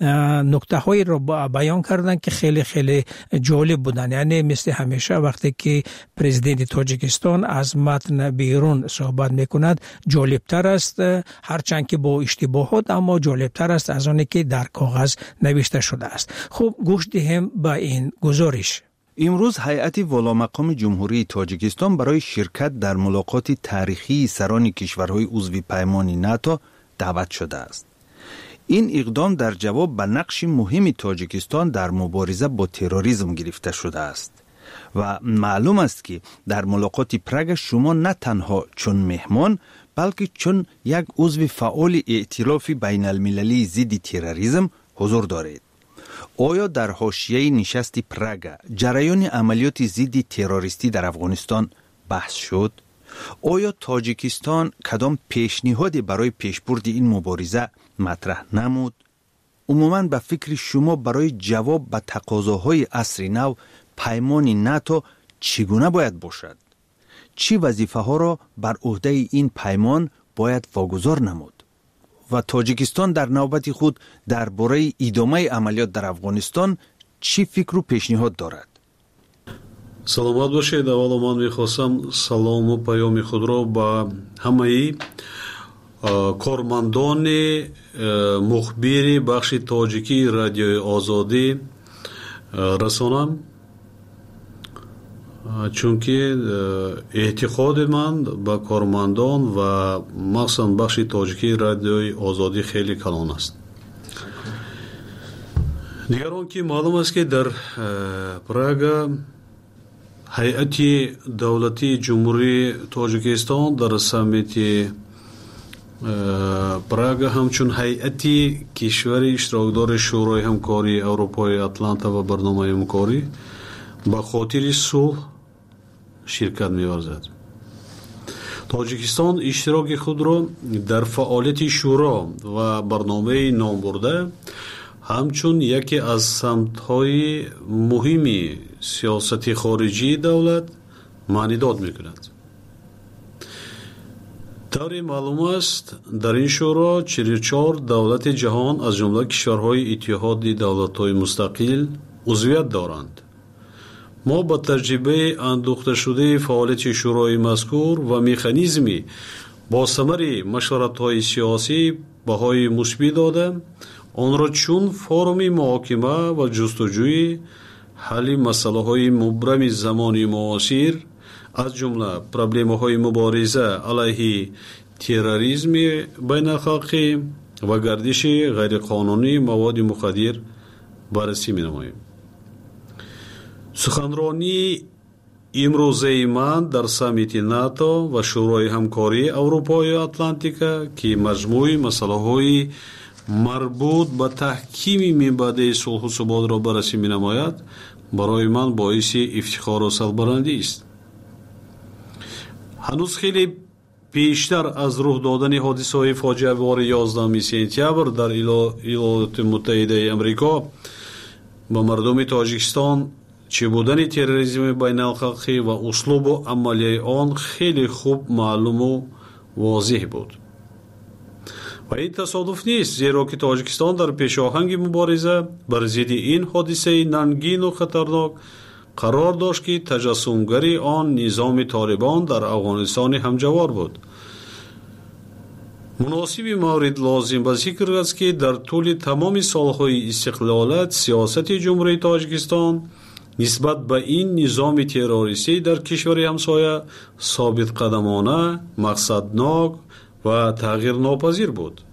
نکته هایی را بیان کردند که خیلی خیلی جالب بودند. یعنی مثل همیشه وقتی که پرزیدنت تاجیکستان از متن بیرون صحبت میکند جالبتر است، هرچند که با اشتباهات اما جالبتر است از آنی که در کاغذ نوشته شده است. خب گوش دهیم به این گزارش. امروز هیئت والامقام جمهوری تاجیکستان برای شرکت در ملاقات تاریخی سران کشورهای عضو پیمان ناتو دعوت شده است. این اقدام در جواب به نقش مهم تاجیکستان در مبارزه با تروریسم گرفته شده است و معلوم است که در ملاقات پراگ شما نه تنها چون مهمان بلکه چون یک عضو فعال ائتلاف بین المللی ضد تروریسم حضور دارید. آیا در حاشیه نشست پراگ جریان عملیات ضد تروریستی در افغانستان بحث شد؟ آیا تاجیکستان کدام پیشنهادی برای پیشبرد این مبارزه مطرح نمود؟ عموماً به فکر شما برای جواب به تقاضاهای عصر نو پیمان ناتو چگونه باید باشد؟ چی وظیفه ها را بر عهده این پیمان باید واگذار نمود؟ و تاجیکستان در نوبت خود درباره ادامه عملیات در افغانستان چی فکر و پیشنهاد دارد؟ سلامت باشید. اول من میخواستم سلام و پیام خود را به همه کارمندان مخبر بخش تاجیکی رادیو آزادی رسانم، چون که اعتقاد من به کارمندان و مخصوصا بخش تاجیکی رادیوی آزادی خیلی کلان است. دیگر آن که معلوم است که در پراگ هیئت دولتی جمهوری تاجیکستان در سمیت پراگ همچون هیئت کشور اشتراکدار شورای همکاری اروپای اتلانتا و برنامه همکاری به خاطر صلح شرکت می‌ورزد. تاجیکستان اشتراک خود را در فعالیت شورا و برنامه نام برده همچون یکی از سمت‌های مهمی سیاست خارجی دولت معنیداد می‌کند. طوری معلوم است در این شورا چهل و چهار دولت جهان از جمله کشورهای اتحاد دولت‌های مستقل عضویت دارند. ما با تجربه اندوخته شده فعالیت شورای مذکور و مکانیزمی با ثمر مشورت‌های سیاسی بهای مثبت داده آن را چون فرم محاکمه و جستجوی حل مسائل مبرم زمان معاصر از جمله پروبلم‌های مبارزه علیه تروریسم بین‌الخلقی و گردش غیرقانونی مواد مخدر بررسی می‌نماییم. سخنرانی امروزه من در سمیت ناتو و شورای همکاری اروپای اتلانتیکا که مجموع مسائل مربوط به تحکیم منبع صلح و ثبات را بررسی می‌نماید برای من باعث افتخار و سربلندی است. هنوز خیلی پیشتر از رخ دادن حادثه‌های فاجعه بار یازدهم سپتامبر در ایالات متحده آمریکا با مردم تاجیکستان چه بودن تروریسم بین الخلقی و اسلوب و عملیه آن خیلی خوب معلوم و واضح بود و این تصادف نیست، زیرا که تاجیکستان در پیشاهنگ مبارزه بر ضد این حادثه ننگین و خطرناک قرار داشت که تجسمگری آن نظام طالبان در افغانستان همجوار بود. مناسب مورد لازم به ذکر است که در طول تمام سالهای استقلالت سیاست جمهوری تاجیکستان نسبت به این نظام تروریستی در کشور همسایه ثابت قدمانه، مقصدناک و تغییر ناپذیر بود.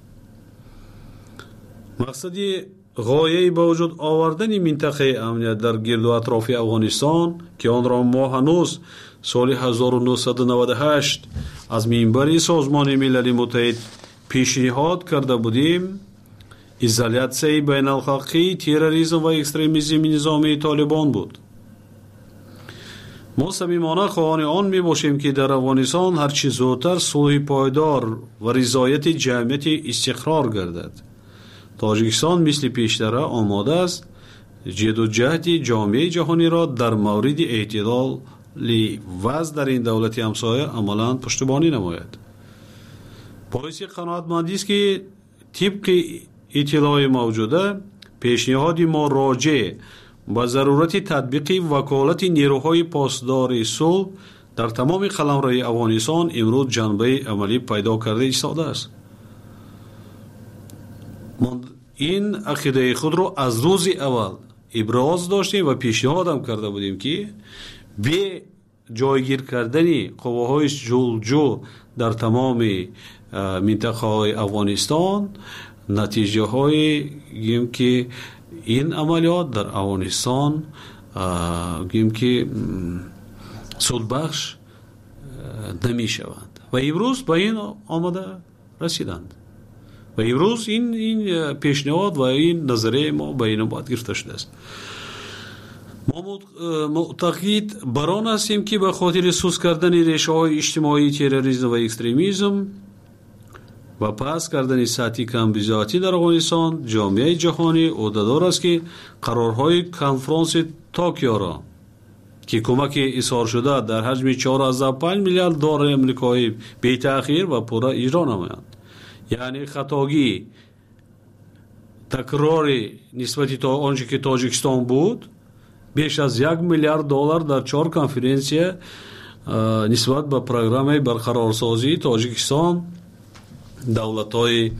مقصدی غایه به وجود آوردن منطقه امنیت در گرد و اطراف افغانستان که آن را ما هنوز سال هزار و نهصد و نود و هشت از منبر سازمان ملل متحد پیشنهاد کرده بودیم، ایزولیاسیون بین الخلقی، تروریسم و اکستریمیسم نظامی طالبان بود. ما صمیمانه خواهان آن می باشیم که در افغانستان هر چه زودتر صلح پایدار و رضایت جمعیت استقرار گردد. تاجیکستان مثل پیشتر آماده است جد و جهد جامعه جهانی را در مورد اعتدال وضع در این دولت همسایه عملاً پشتیبانی نماید. باعث قناعتمندی است که طبق اطلاع موجوده پیشنهاد ما راجع به ضرورت تطبیق وکالت نیروهای پاسدار صلح در تمام قلمروی افغانستان امروز جنبه عملی پیدا کرده ایستاده است. ما این عقیده خود را از روز اول ابراز داشتیم و پیشنهاد هم کرده بودیم که به جایگیر کردن قواهای جلجو در تمام منطقه های افغانستان نتیجه های گیم که این عملیات در افغانستان گیم که سودبخش نمی شوند و امروز به این آمده رسیدند و امروز این این پیشنهاد و این نظریه ما به این باید گرفته شده است. ما معتقد بر آن هستیم که به خاطر سوس کردن ریشه های اجتماعی تروریسم و اکستریمیسم و پس کردن سطحی کمبیزاتی در افغانستان جامعه جهانی عهدهدار است که قرارهای کنفرانس توکیو را که کمک اظهار شده در حجم چهار ازده پنج میلیارد دلار آمریکایی بی تأخیر و پورا اجرا نمایند. یعنی خطاگی تکرار نسبتی تا آنچه که تاجیکستان بود بیش از یک میلیارد دلار در چهار کنفرانس نسبت به پروگرام برقرارسازی تاجیکستان دولت‌های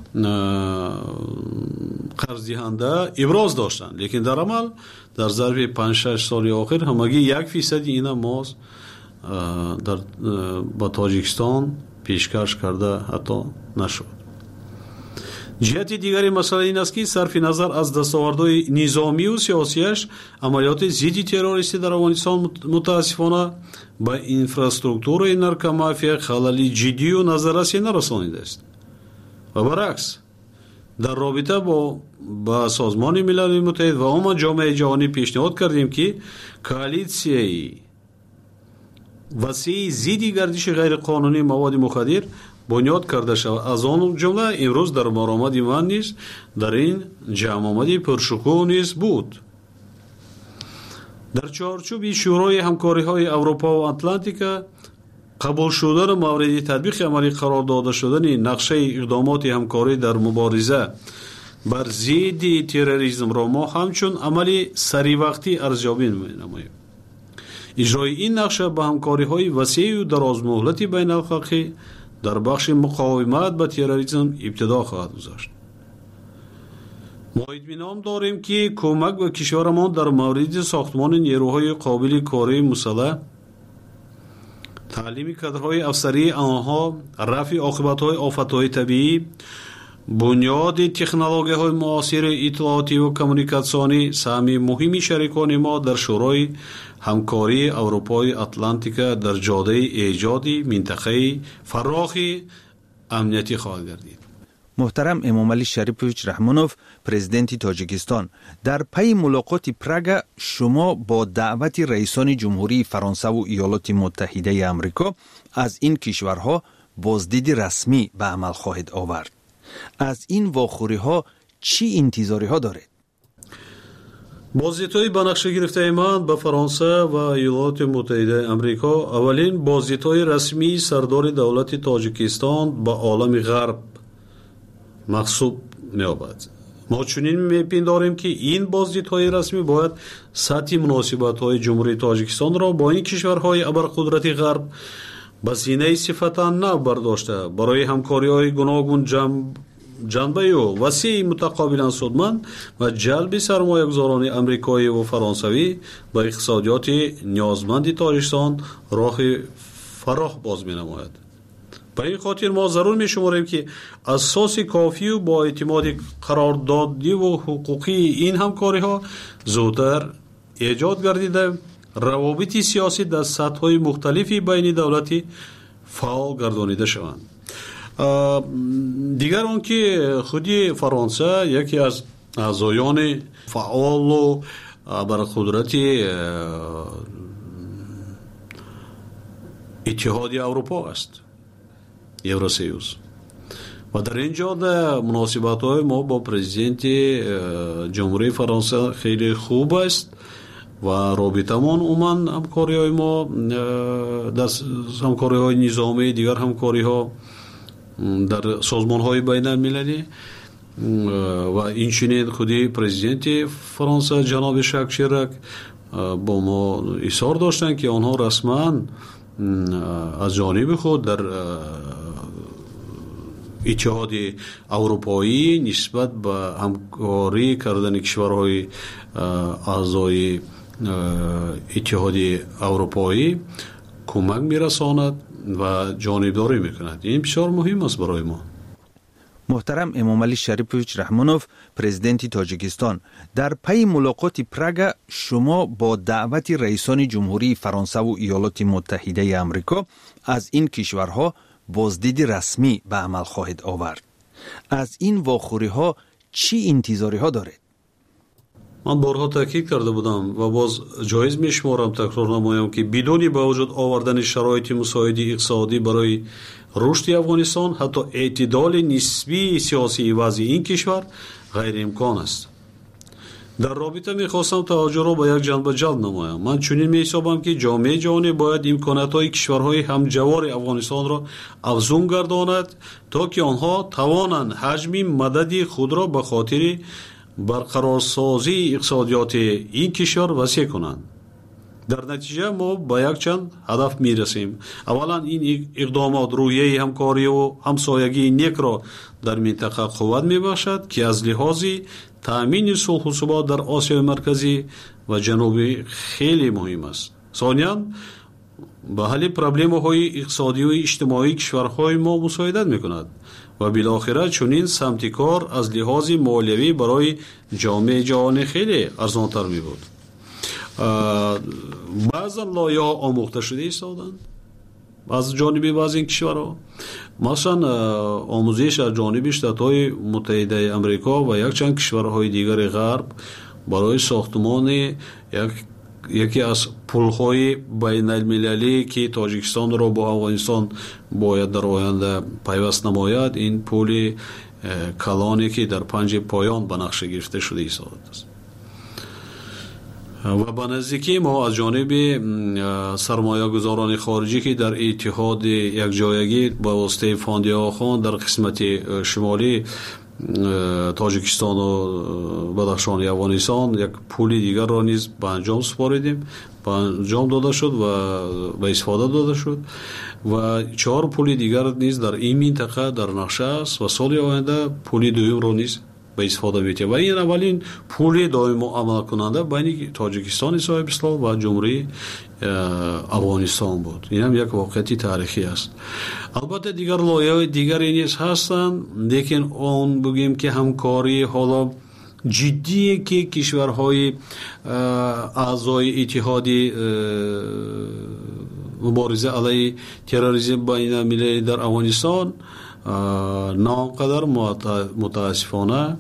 قرض دهنده ابراز داشتند، لیکن در عمل در ظرف پنج شش سال آخر همگی یک فیصد این ما در با تاجیکستان پیشکش کرده حتی نشد. جهت دیگری مسئله این است که صرف نظر از دستاوردهای نظامی و سیاسیش عملیات ضد تروریستی در افغانستان متاسفانه به اینفراستراکچور نارکومافیا خلل جدی و نظررسی نرسانیده است و برعکس در رابطه با با سازمان ملل متحد و عموم جامعه جهانی پیشنهاد کردیم که کوالیسیای وسیع ضد گردش غیر قانونی مواد مخدر بنیاد کرده شود. از آن جمله امروز در مرامد من نیز در این جمع آمدی پرشکوه نیز بود. در چارچوب شورای همکاری های اروپا و اتلانتیکا قبول شدن مورد تطبیق عملی قرار داده شدن نقشه اقدامات همکاری در مبارزه بر ضد تروریسم را ما همچون عملی سری وقتی ارزیابی نماییم. اجرای این نقشه به همکاری های وسیع و دراز مهلتی بین الخلقی در بخش مقاومت به تروریسم ابتدا خواهد گذاشت. ما اطمینان داریم که کمک به کشورمان در مورد ساختمان نیروهای قابل کاری مسلح، تعلیم کادرهای افسری آنها، رفع عاقبت‌های آفت‌های طبیعی، بنیاد تکنولوژی‌های معاصر اطلاعاتی و کمیونیکاسیونی سهم مهمی شریکان ما در شورای همکاری اروپای اتلانتیکا در جاده ایجاد منطقه فراخ امنیتی خواهد گردید. محترم امامعلی شریفویچ رحمانوف، پرزیدنت تاجیکستان، در پی ملاقات پراگ شما با دعوت رئیسان جمهوری فرانسه و ایالات متحده آمریکا از این کشورها بازدید رسمی به عمل خواهد آورد. از این واخوری ها چی انتظاری ها دارید؟ بازدیدهای به نقشه گرفته من به فرانسه و ایالات متحده آمریکا اولین بازدیدهای رسمی سردار دولت تاجیکستان به عالم غرب محسوب می‌یابد. ما چنین می‌پنداریم که این بازدیدهای رسمی باید سطح مناسبت‌های جمهوری تاجیکستان را با این کشورهای ابرقدرت غرب به سینه صفتا نو برداشته برای همکاری‌های گوناگون جنبه و وسیع متقابلا سودمند و جلب سرمایه‌گذاران آمریکایی و فرانسوی به اقتصادیات نیازمند تاجیکستان راه فراه باز می‌نماید. برای این خاطر ما ضرور می‌شماریم که اساس کافی و با اعتماد قراردادی و حقوقی این همکاری‌ها زودتر ایجاد گردیده روابط سیاسی در سطح‌های مختلفی بین دولتی فعال گردانیده شوند. دیگر آن که خودی فرانسه یکی از اعضایان فعال و ابرقدرت اتحاد اروپا است، یوراسیوس، و در اینجا در مناسبت‌های ما با پرزیدنت جمهوری فرانسه خیلی خوب است و رابطمون عموماً همکاری‌های ما در همکاری‌های نظامی، دیگر همکاری‌ها در سازمان‌های بین‌المللی و این چنین خودی پرزیدنت فرانسه جناب ژاک شیراک با ما اصرار داشتند که آنها رسما از جانب خود در اتحاد اروپایی نسبت به همکاری کردن کشورهای اعضای اتحاد اروپایی کمک می‌رساند و جانبداری می‌کند. این بسیار مهم است برای ما. محترم امامعلی شریفویچ رحمانوف، پرزیدنت تاجیکستان، در پی ملاقات پراگ شما با دعوت رئیسان جمهوری فرانسه و ایالات متحده آمریکا از این کشورها بازدید رسمی به عمل خواهد آورد. از این واخوری‌ها چی انتظاری‌ها دارید؟ من بارها تاکید کرده بودم و باز جایز می‌شمارم تکرار نمایم که بدون با وجود آوردن شرایط مساعد اقتصادی برای رشد افغانستان حتی اعتدال نسبی سیاسی وضع این کشور غیر امکان است. در رابطه می‌خواستم توجه را به یک جنبه جلب نمایم. من چنین می‌حسابم که جامعه جهانی باید امکانات‌های کشورهای همجوار افغانستان را افزون گرداند تا که آنها توانند حجم مدد خود را به خاطر برقرارسازی اقتصادیات این کشور وسیع کنند. در نتیجه ما به یک چند هدف می‌رسیم. اولا این اقدامات روحیه همکاری و همسایگی نیک را در منطقه قوت می‌بخشد که از لحاظ تأمین صلح و ثبات در آسیا مرکزی و جنوبی خیلی مهم است. ثانیاً به حل پرابلم‌های اقتصادی و اجتماعی کشورهای ما مساعدت می‌کند و بالاخره چنین سمت کار از لحاظ مالیوی برای جامعه جهانی خیلی ارزان‌تر می‌بود. بعضا لایه‌ها آموخته شده ایستادند از جانب بعضی این کشورها، مثلا آموزش از جانب شتات‌های متحده آمریکا و یک چند کشورهای دیگر غرب برای ساختمان یک یکی از پل‌های بین المللی که تاجیکستان را با افغانستان باید در آینده پیوست نماید، این پل کلانی که در پنج پایان به نقشه گرفته شده ایستاده است. و به نزدیکی ما از جانب سرمایه گذاران خارجی که در اتحاد یک جایگی با واسطه فاند آخان در قسمت شمالی تاجیکستان و بدخشان افغانستان یک پول دیگر را نیز به انجام سپاریدیم، به انجام داده شد و به استفاده داده شد و چهار پول دیگر نیز در این منطقه در نقشه است و سال آینده پول دوم را نیز به استفاده می‌تیم و این اولین پول دائم عمل کننده بین تاجیکستان صاحب اسلام و جمهوری افغانستان بود. این هم یک واقعیت تاریخی است. البته دیگر لایه‌های دیگری نیز هستند، لیکن اون بگیم که همکاری حالا جدی که کشورهای اعضای اتحاد مبارزه علیه تروریسم بین المللی در افغانستان نه آنقدر متاسفانه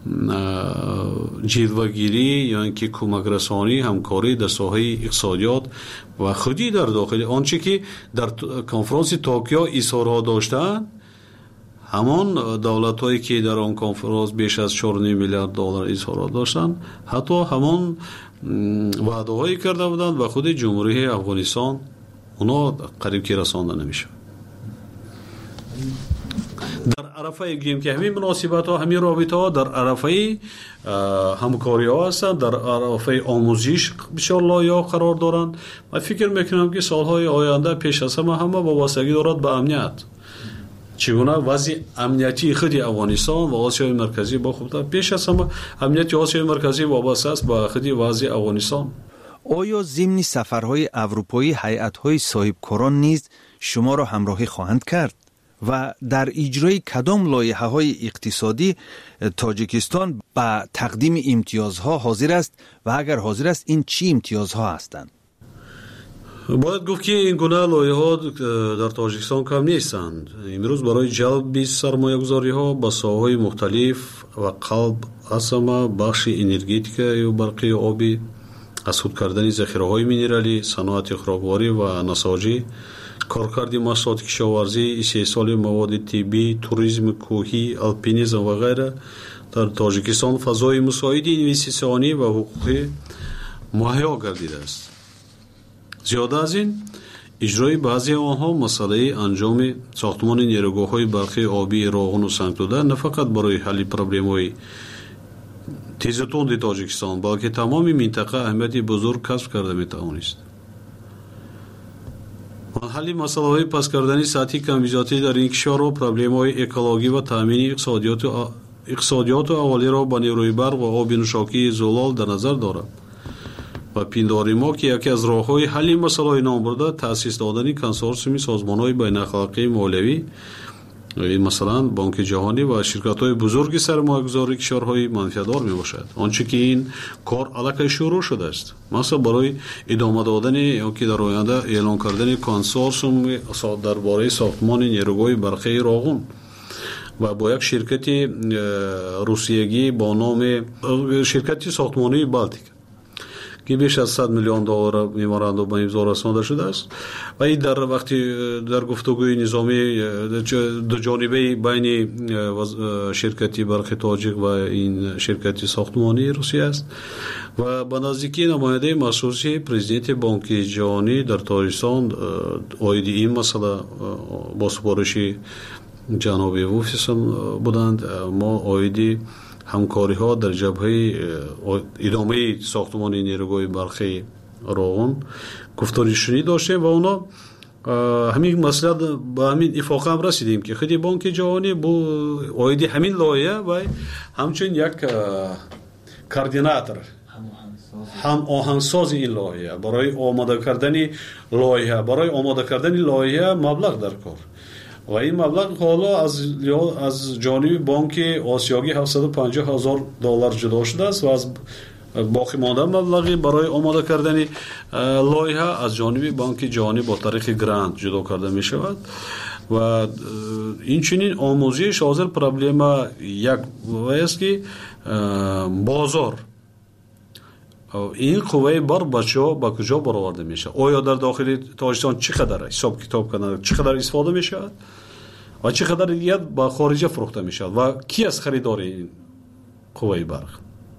جلوه‌گیری یا اینکه کمک رسانی همکاری در ساحه اقتصادیات و خودی در داخل آنچه که در کنفرانس توکیو اظهارها داشتند، همان دولت‌هایی که در آن کنفرانس بیش از چهار و نیم میلیارد دلار اظهارات داشتند حتی همان وعده‌هایی کرده بودند و خود جمهوری افغانستان اونا قریب که رسانده نمیشه. در арафаи гӯем ки ҳамин муносибатҳо ҳамин робитаҳо дар арафаи ҳамкориҳо ҳастанд, дар арафаи омӯзиш бисёр лоиҳаҳо қарор доранд. ман фикр мекунам ки солҳои оянда пеш аз ҳама ҳама вобастагӣ дорад ба амният. чӣ гуна вазъи амниятии худи Афғонистон ва Осиёи марказӣ бо хубтар. пеш аз ҳама амнияти Осиёи марказӣ вобаста аст ба худи вазъи Афғонистон. оё зимни сафарҳои аврупоӣ ҳайатҳои соҳибкорон низ шуморо ҳамроҳӣ хоҳанд кард ва дар иҷрои кадом лоиҳаҳои иқтисодӣ Тоҷикистон ба тақдими имтиёзҳо ҳозир аст ва агар ҳозир аст ин чӣ имтиёзҳо ҳастанд? бояд гуфт ки ин гуна лоиҳаҳо дар Тоҷикистон кам нестанд. имрӯз барои ҷалби сармоягузориҳо ба соҳаҳои мухталиф ва қалб аз ҳама бахши энергетика ё барқи ё оби, аз худ кардани захираҳои минералӣ, саноати хӯрокворӣ ва насоҷӣ, коркарди маҳсулоти кишоварзӣ, истеҳсоли маводи тиббӣ, туризми кӯҳӣ, алпинизм ва ғайра дар Тоҷикистон фазои мусоиди инвеститсионӣ ва ҳуқуқӣ муҳайё гардидааст. зиёда аз ин, иҷрои баъзеи онҳо масъалаи анҷоми сохтмони нерӯгоҳҳои барқи обии Роғуну Сангтуда на фақат барои ҳалли проблемаҳои тезатунди Тоҷикистон, балки тамоми минтақа аҳамияти бузург касб карда метавонист. ҳалли масъалаҳои паст кардани сатҳи камбизотӣ дар ин кишварҳо проблемаҳои экологӣ ва таъмини иқтисодиёту аввалиро ба нерӯи барқ ва оби нӯшокии зулол дар назар дорад ва пиндори мо ки яке аз роҳҳои ҳалли масъалаҳои номбурда таъсис додани консорсиуми созмонҳои байналхалқии молиявӣ, масалан Бонки ҷаҳонӣ ва ширкатҳои бузурги сармоягузории кишварҳои манфиатдор мебошад. он чӣ ки ин кор аллакай шурӯъ шудааст, махсусан барои идома додани ё ки дар оянда эълон кардани консорсиуми дар бораи сохтмони нерӯгоҳи барқии Роғун ва бо як ширкати русиягӣ бо номи ширкати сохтмонии Балтика ки беш аз сад миллион доллар меморандум ба имзо расонида шудааст. ва ин дар вақти дар гуфтугӯи низомӣ дуҷонибаи байни ширкати барқи тоҷик ва ин ширкати сохтмонии Русия аст ва ба наздикии намояндаи махсуси президенти Бонки ҷаҳонӣ дар Тоҷикистон оиди ин масъала бо супориши ҷаноби Вуфисон буданд. мо оиди ҳамкориҳо дар ҷабҳаи идомаи сохтмони нерӯгоҳи барқи Роғун гуфторишунӣ доштем ва оно ҳамин маслиҳат ба ҳамин ифоқа ҳам расидем ки худи Бонки ҷаҳонӣ бу оиди ҳамин лоиҳа ва ҳамчун як координатор ҳам оҳангсози ин лоиҳа барои омода кардани лоиҳа барои омода кардани лоиҳа маблағ дар кор ва ин маблағ ҳоло аз ҷониби Бонки Осиёгӣ ҳафтсаду панҷоҳ ҳазор доллар ҷудо шудааст ва аз боқӣ монда маблағи барои омода кардани лоиҳа аз ҷониби Банки ҷаҳонӣ бо тариқи грант ҷудо карда мешавад ва инчунин омӯзиш ҳозир проблема як аст ки бозор ин қувваи бар бачо ба куҷо бароварда мешавад. оё дар дохили Тоҷикистон чӣ қадар ҳисоб китоб кардан чӣ қадар истифода мешавад ва чӣ қадар дигар ба хориҷа фурӯхта мешавад ва ки аст харидори ин қувваи барқ.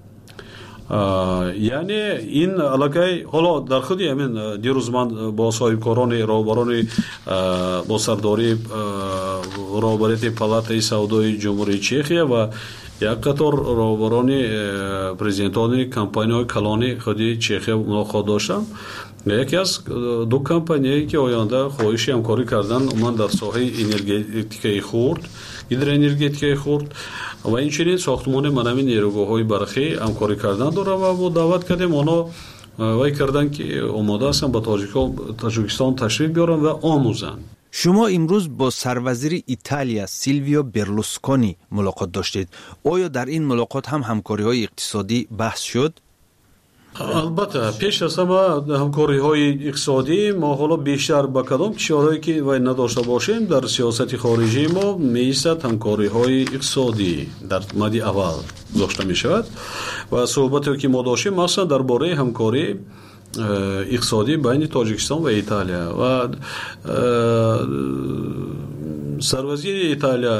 яъне ин аллакай ҳоло дар худи ҳамин дирӯз ман бо соҳибкорони роҳбарони бо сардори роҳбарияти палатаи савдои ҷумҳурии Чехия ва як қатор роҳбарони президентони компанияҳои калони худи Чехия мулоқот доштам. яке аз ду компанияе ки оянда хоҳиши ҳамкорӣ кардан уман дар соҳаи энергетикаи хурд гидроэнергетикаи хурд ва инчунин сохтмони манами нерӯгоҳҳои барқӣ ҳамкорӣ кардан дорад ва бо даъват кардем онҳо вай кардан ки омода ҳастанд ба Тоҷикистон ташриф биёранд ва омӯзанд. шумо имрӯз бо сарвазири Италия Силвио Берлускони мулоқот доштед. оё дар ин мулоқот ҳам ҳамкориҳои иқтисодӣ баҳс шуд? албатта пеш аз ҳама ҳамкориҳои иқтисодӣ мо ҳоло бештар ба кадом кишварҳое ки вай надошта бошем дар сиёсати хориҷии мо меистад ҳамкориҳои иқтисодӣ дар мадди аввал гузошта мешавад ва суҳбате ки мо доштем махсусан дар бораи ҳамкорӣ иқтисодӣ байни Тоҷикистон ва Италия ва сарвазири Италия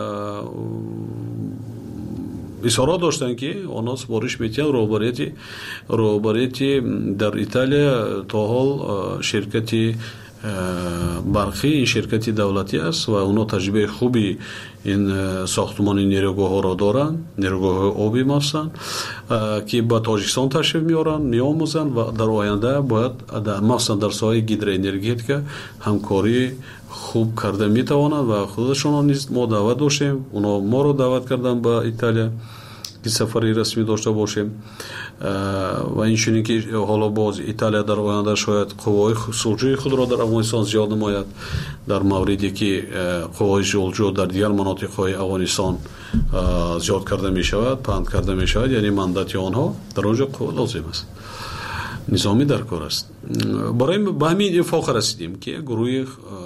изҳорот доштанд ки онҳо супориш метиҳанд роҳбарияти роҳбарияти дар Италия то ҳол ширкати برقی این شرکتی دولتی است و اونا تجربه خوبی این ساختمان نیروگاه ها را دارن، نیروگاه آبی مثلا که با تاجیکستان تشریف میارن، میآموزن و در آینده باید مثلا در ساحه گیدروانرژی همکاری خوب کرده میتوانند و خودشون نیز ما دعوت داشتیم، اونا ما رو دعوت کردن به ایتالیا که سفری رسمی داشته باشیم و اینچنین که حالا باز ایتالیا در آینده شاید قوای سلجوی خود را در افغانستان زیاد نماید در موردی که قوای سلجو در دیگر مناطق‌های افغانستان زیاد کرده می شود، پند کرده می شود، یعنی مندت آنها در آنجا قوه لازم است، نظامی در کار است. برای به همین افاق رسیدیم که گروه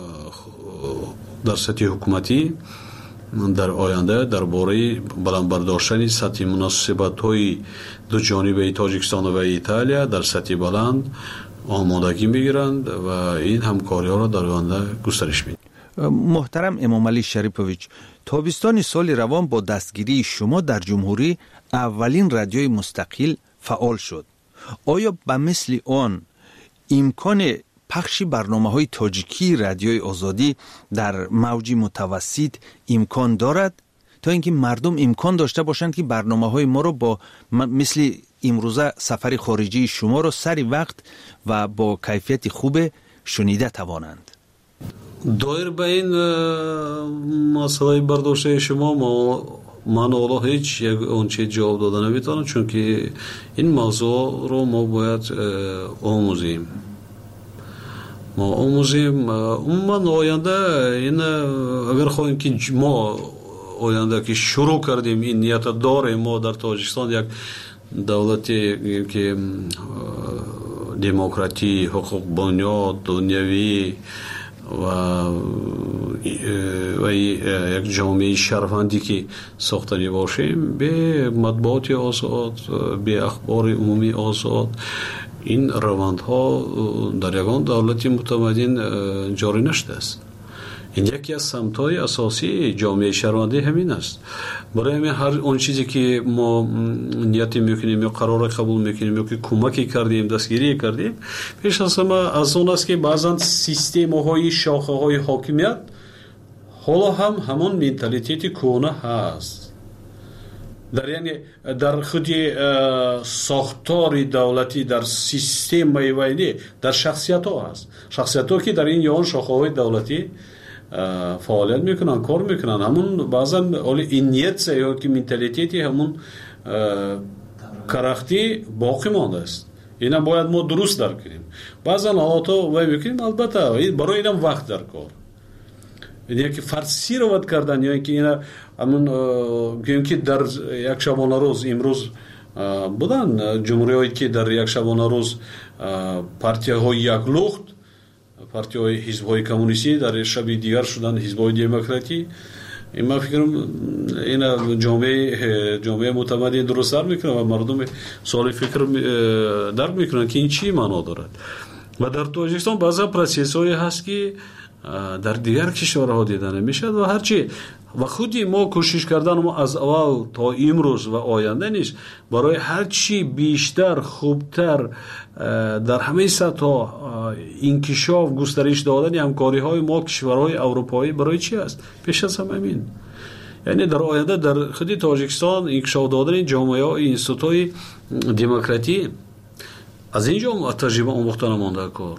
در سطح حکومتی در آینده درباره بلند برداشتن سطح مناسبت‌های دو جانبه تاجیکستان و ایتالیا در سطح بلند آمادگی میگیرند و این همکاری‌ها را در آینده گسترش میدهند. محترم امام علی شریفویچ، تابستان سال روان با دستگیری شما در جمهوری اولین رادیوی مستقل فعال شد. آیا به مثل آن امکان پخش برنامه‌های تاجیکی رادیوی آزادی در موج متوسط امکان دارد تا اینکه مردم امکان داشته باشند که برنامه‌های ما رو با مثل امروزه سفر خارجی شما رو سری وقت و با کیفیت خوب شنیده توانند؟ دایر به این مسئله برداشته شما ما من اولا هیچ یک اونچه جواب داده نمیتونم، چون که این موضوع رو ما باید آموزیم ما آموزیم من آینده این اگر خواهیم که ما آینده که شروع کردیم این نیت داریم ما در تاجیکستان یک دولتی که دموکراتی، حقوق بنیاد، دنیوی و و یک جامعه شهروندی که ساختنی باشیم به مطبوعات آزاد، به اخبار عمومی آزاد، این روندها در یگان دولتی متمدن جاری نشده است. این یکی از سمت‌های اساسی جامعه شهروندی همین است. برای همین هر اون چیزی که ما نیت میکنیم یا قرار قبول میکنیم یا که کمکی کردیم، دستگیری کردیم، پیش از همه از اون است که بعضا سیستم‌های شاخه‌های حاکمیت حالا هم همون منتالیتی کهنه هست. در یعنی در خود ساختار دولتی در سیستم میوانی در شخصیت ها هست، شخصیت ها که در این یان شاخه های دولتی فعالیت میکنن، کار میکنن، همون بعضا این نیت یا که منتالیتی همون کرختی باقی مانده است. اینا باید ما درست درک کنیم. بعضا حالات ها وای میکنیم، البته برای اینم وقت در کار، یعنی که فرد سیروت کردن یا اینکه اینا همون گویم که در یک شبانه روز امروز بودن جمهوری هایی که در یک شبانه روز پارتی های یک لخت، پارتی های حزب های کمونیستی در شب دیگر شدن حزب های دموکراتی. این من فکرم این جامعه جامعه متمدن درست در میکنه و مردم سوال فکر درک میکنن که این چی معنا دارد. و در تاجیکستان بعضا پروسس های هست که در دیگر کشورها دیده نمیشد و هرچی و خودی ما کوشش کردن ما از اول تا امروز و آینده نیست برای هرچی بیشتر خوبتر در همه سطح انکشاف گسترش دادن همکاری های ما کشورهای اروپایی برای چی است؟ پیش از همه همین، یعنی در آینده در خودی تاجیکستان انکشاف دادن جامعه های اینستیتوی دموکراتی از اینجا تجربه آموختن مانده کار،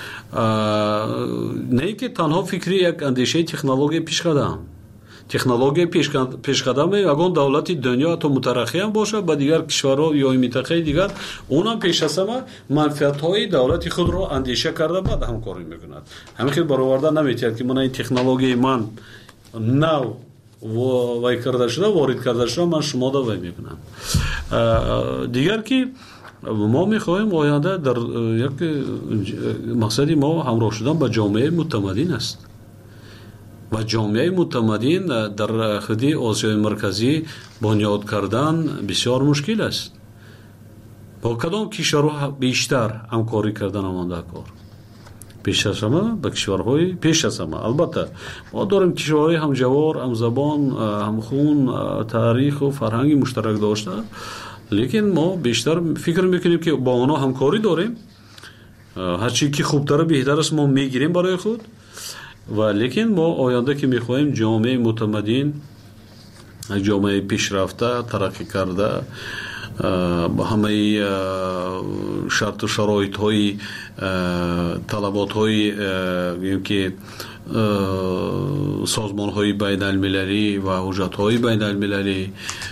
نه که تنها فکری یک اندیشه تکنولوژی پیش قدم تکنولوژی پیش قدم یگان دولت دنیا تو مترقی هم باشه با دیگر کشورها یا منطقه دیگر اونم پیش از همه منفعت های دولت خود رو اندیشه کرده بعد همکاری میکند. همین برآورده نمیتید که من این تکنولوژی من نو و وای کرده شده وارد کرده شده من شما دا وای میکنم. دیگر که ما میخواهیم آینده در یک مقصدی ما همراه شدن با جامعه متمدن است و جامعه متمدن در خودی آسیای مرکزی بنیاد کردن بسیار مشکل است. با کدام کشورها بیشتر همکاری کردن آمانده کار؟ پیش از همه با کشورهای پیش از همه البته ما داریم کشورهای هم جوار، هم زبان، هم خون، تاریخ و فرهنگ مشترک داشته، لیکن ما بیشتر فکر میکنیم که با اونا همکاری داریم هرچی که خوبتر بهتر است ما میگیریم برای خود و لیکن ما آینده که میخواهیم جامعه متمدن، جامعه پیشرفته، ترقی کرده، با همه شرط و شرایط های طلبات های که سازمان های بین المللی و حجت های بین المللی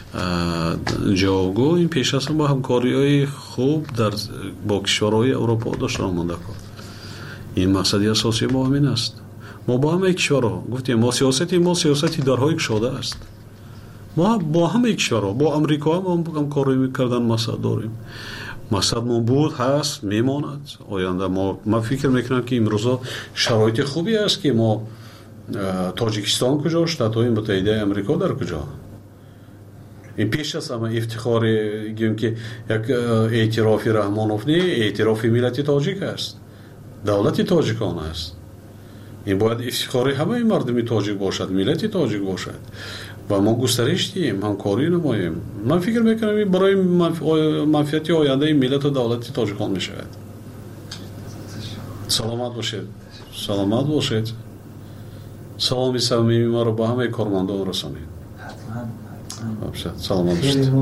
جاگو این پیش از با همکاری های خوب در با کشورهای اروپا داشته آمده کرد. این مقصدی اساسی ما همین است. ما با همه کشورها گفتیم ما سیاستی ما سیاستی درهای کشاده است. ما با همه کشورها با امریکا هم همکاری میکردن مقصد داریم. مقصد ما بود هست میماند آینده. ما من فکر میکنم که امروزا شرایط خوبی است که ما تاجیکستان کجا، شتات‌های متحده امریکا در کجا. این پیش از همه افتخار گیم که یک اعتراف رحمانوف نه، اعتراف ملت تاجیک است، دولت تاجیکان است. این باید افتخار همه مردم تاجیک باشد، ملت تاجیک باشد و ما گسترش دیم، همکاری نماییم. من فکر میکنم این برای منفعت آینده ملت و دولت تاجیکان میشود. سلامت باشید. سلامت باشید. سلامی صمیمی ما رو با همه کارمندان رسانید. سلامت باشید.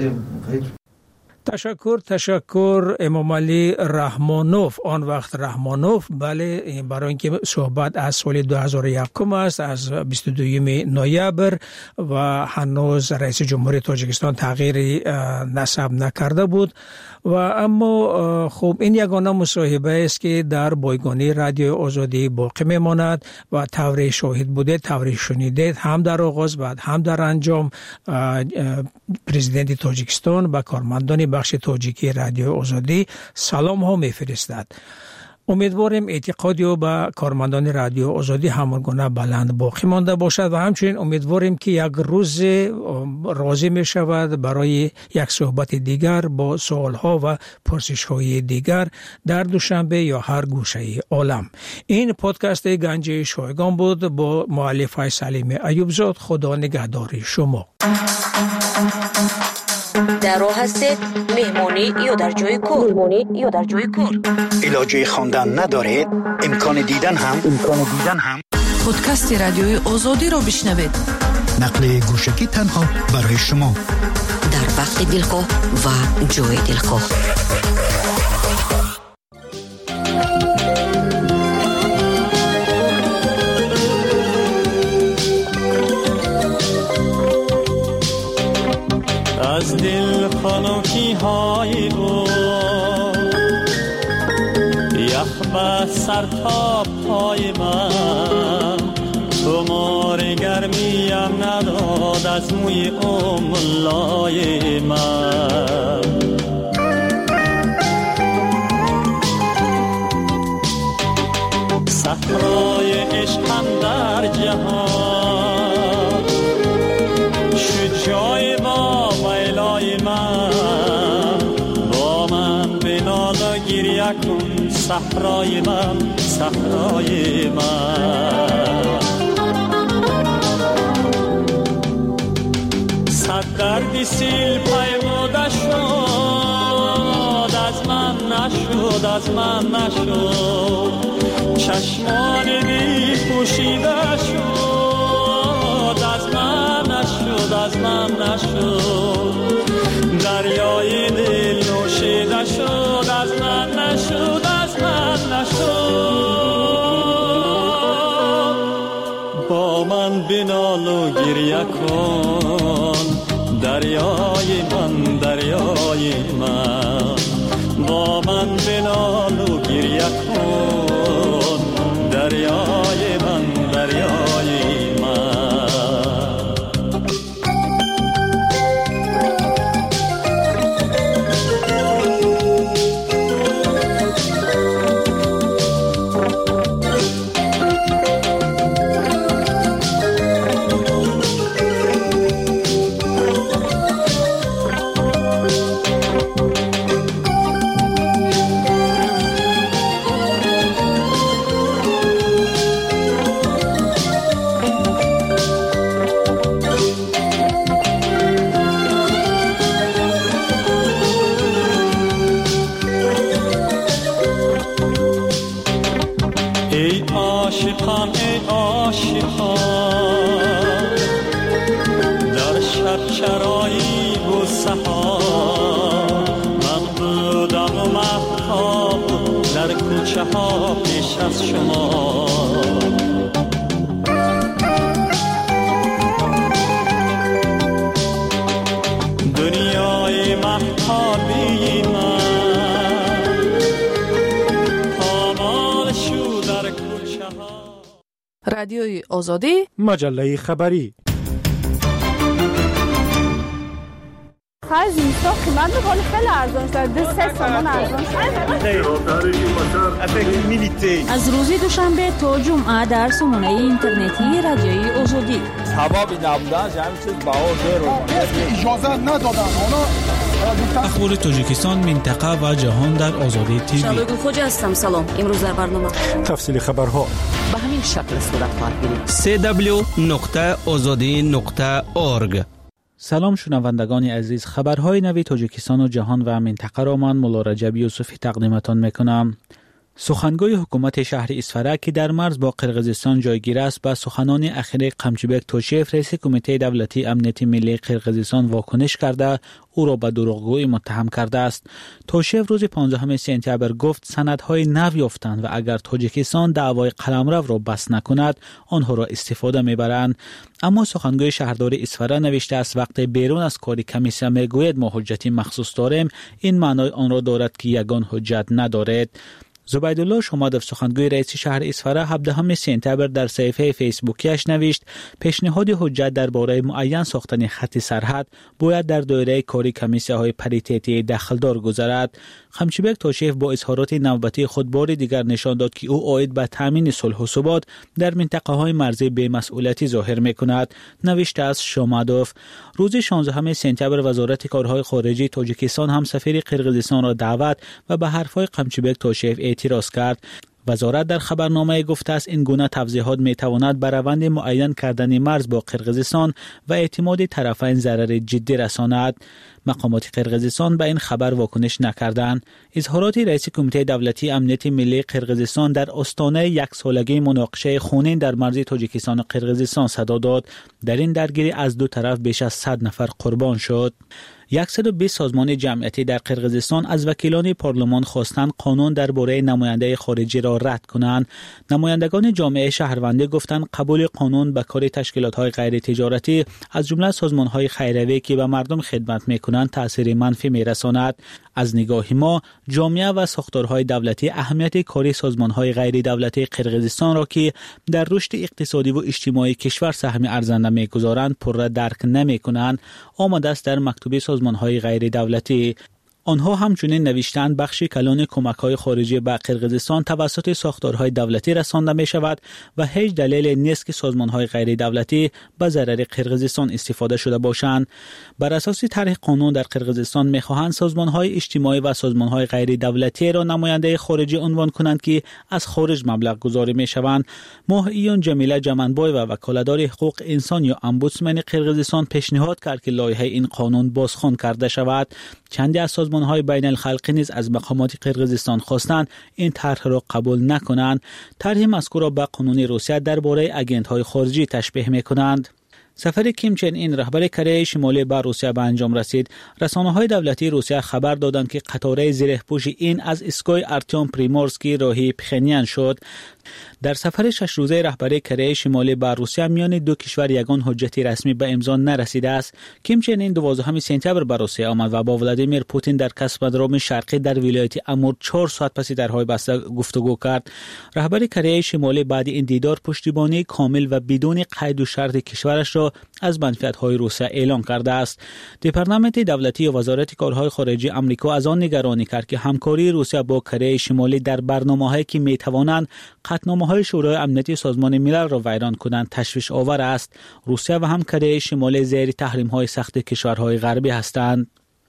تشکر تشکر امام علی رحمانوف، آن وقت رحمانوف، بله، برای اینکه صحبت از سال دو هزار و یک است، از بیست و دوم نوامبر و هنوز رئیس جمهوری تاجیکستان تغییری نسب نکرده بود. و اما خب این یگانه مصاحبه است که در بایگانی رادیو آزادی باقی میماند و طوری شاهد بوده، طوری شنیده، هم در آغاز بعد هم در انجام پرزیدنت تاجیکستان و کارمندان بخش تاجیکی رادیو آزادی سلام ها میفرستد. امیدواریم اعتقادی و به کارمندان رادیو آزادی همان گونه بلند باقی مانده باشد و همچنین امیدواریم که یک روز راضی می شود برای یک صحبت دیگر با سوالها و پرسش‌های دیگر در دوشنبه یا هر گوشه عالم. این پادکست گنج شایگان بود با مؤلف سلیم ایوبزاد. خدا نگهدار شما. در راه هستید؟ مهمانی یا در جای کار؟ مهمانی یا در جای کار؟ علاجه خواندن ندارید؟ امکان دیدن هم؟ امکان دیدن هم؟ پادکست رادیوی آزادی را بشنوید. نقل گوشکی تنها برای شما. در وقت دلخواه و جای دلخواه. از دل خنکی های او یخ به سر تا پای من، تو مار گرمیم نداد از موی املای من. صحرای عشقم در جهان شد جای با ویلای من، با من بنال و گریه کن صحرای من، صحرای من. صد دردی سیل پیموده شد، از من نشد، از من نشد. چشمان بی پوشیده شد، از من نشد، از من نشد. دریای دل نوشیده شد، از من نشد، از من نشد. با من بنال و گریه کن دریای من، دریای من. با من بنال و گریه کن دریای من، دریای من. عاشقان ای عاشقان در شب چرایی و سحار من بودم و مهتاب در کوچه ها پیش از شما دنیای مهتابی من پامال شو در کوچه ها. رادیوی آزادی مجله خبری خرج نیستا قیمت بکنه خیلی ارزان شده دو سه سامان ارزان شده. از روز دوشنبه تا جمعه در سامانه اینترنتی رادیوی آزادی حبابی نبودن جمعی چیز باور رو اجازه ندادن اونا اخبار تاجیکستان منطقه و جهان در آزادی تیوی. شبگو خوجا هستم. سلام. امروز در برنامه تفصیل خبرها به همین شکل صورت خواهد گرفت. سی دبلیو نقطه آزادی نقطه اورگ. سلام شنوندگان عزیز، خبرهای نوی تاجیکستان و جهان و منطقه را من مولا رجب یوسفی تقدیمتان میکنم. سخنگوی حکومت شهر اسفره که در مرز با قرقیزستان جایگیر است به سخنان اخیر قمچیبک توشیف رئیس کمیته دولتی امنیت ملی قرقیزستان واکنش کرده او را به دروغگویی متهم کرده است. توشیف روز پانزدهم سپتامبر گفت سندهای نو یافتند و اگر تاجیکستان دعوای قلمرو را بس نکند آنها را استفاده میبرند. اما سخنگوی شهردار اسفره نوشته است وقتی بیرون از کاری کمیسیون میگوید ما حجتی مخصوص داریم این معنای آن را دارد که یگان حجت ندارد. زبیدالله شمادف سخنگوی رئیس شهر اسفره هفدهم سپتامبر در صفحه فیسبوکیش نوشت پیشنهاد حجت درباره معین ساختن خط سرحد باید در دایره کاری کمیسیه های پریتیتی دخلدار گذرد. قمچیبک توشیف با اظهارات نوبتی خود بار دیگر نشان داد که او عاید به تامین صلح و ثبات در منطقه های مرزی بی‌مسئولیتی ظاهر می‌کند. نوشته از شمادف روز شانزدهم سپتامبر وزارت کارهای خارجه تاجیکستان هم سفیر قرقیزستان را دعوت و به حرفهای قمچیبک توشیف اعتراض کرد. وزارت در خبرنامه گفته است این گونه توضیحات میتواند بر روند معین کردن مرز با قرقیزستان و اعتماد طرفین ضرر جدی رساند. مقامات قرقیزستان به این خبر واکنش نکردند. اظهارات رئیس کمیته دولتی امنیت ملی قرقیزستان در آستانه یک سالگی مناقشه خونین در مرز تاجیکستان و قرقیزستان صدا داد. در این درگیری از دو طرف بیش از صد نفر قربان شد. صد و بیست سازمان جمعیتی در قرقیزستان از وکیلان پارلمان خواستند قانون درباره نماینده خارجی را رد کنند. نمایندگان جامعه شهروندی گفتند قبول قانون به کار تشکیلات‌های غیر تجارتی از جمله سازمان‌های خیریه‌ای که به مردم خدمت می‌کنند تأثیر منفی می‌رساند. از نگاه ما جامعه و ساختارهای دولتی اهمیت کاری سازمان‌های غیر دولتی قرقیزستان را که در رشد اقتصادی و اجتماعی کشور سهم ارزنده می‌گذارند پر درک نمی‌کنند. آمده است در مکتوب سازمان‌های غیر دولتی آنها همچنین نوشتند بخش کلان کمک‌های خارجی به قرقیزستان توسط ساختارهای دولتی رسانده می‌شود و هیچ دلیل نیست که سازمان‌های غیر دولتی به ضرر قرقیزستان استفاده شده باشند. بر اساس طرح قانون در قرقیزستان می‌خواهند سازمان‌های اجتماعی و سازمان‌های غیر دولتی را نماینده خارجی عنوان کنند که از خارج مبلغ گذاری می‌شوند. ماهیان جمیله جمنبای و وکالتدار حقوق انسان یا امبودسمن قرقیزستان پیشنهاد کرد که لایحه این قانون بازخوان کرده شود. چندی از سازمان‌های بین الخلقی نیز از مقامات قرقیزستان خواستند این طرح را قبول نکنند. طرح مذکور را به قانون روسیه درباره آژانس‌های خارجی تشبیه می‌کنند. سفر کیم چن این رهبر کره شمالی به روسیه به انجام رسید. رسانه‌های دولتی روسیه خبر دادند که قطاره زره‌پوش این از اسکای ارتیوم پریمورسکی راهی پخنیان شد. در سفر شش روزه رهبری کره شمالی به روسیه میان دو کشور یگان حجتی رسمی به امضا نرسیده است. کیم چن این دوازدهم سپتامبر به روسیه آمد و با ولادیمیر پوتین در کاسمودروم شرقی در ولایت امور چهار ساعت پس درهای بسته گفتگو کرد. رهبر کره شمالی بعد این دیدار پشتیبانی کامل و بدون قید و شرط کشورش را از منفعت‌های روسیه اعلام کرده است. دپارتمان دولتی و وزارت کارهای خارجه آمریکا از آن نگرانی کرد که همکاری روسیه با کره شمالی در برنامه‌هایی که می‌توانند قطعنامه‌های شورای امنیتی سازمان ملل را ویران کنند تشویش آور است. روسیه و هم کره شمالی زیر تحریم‌های سخت کشورهای غربی هستند.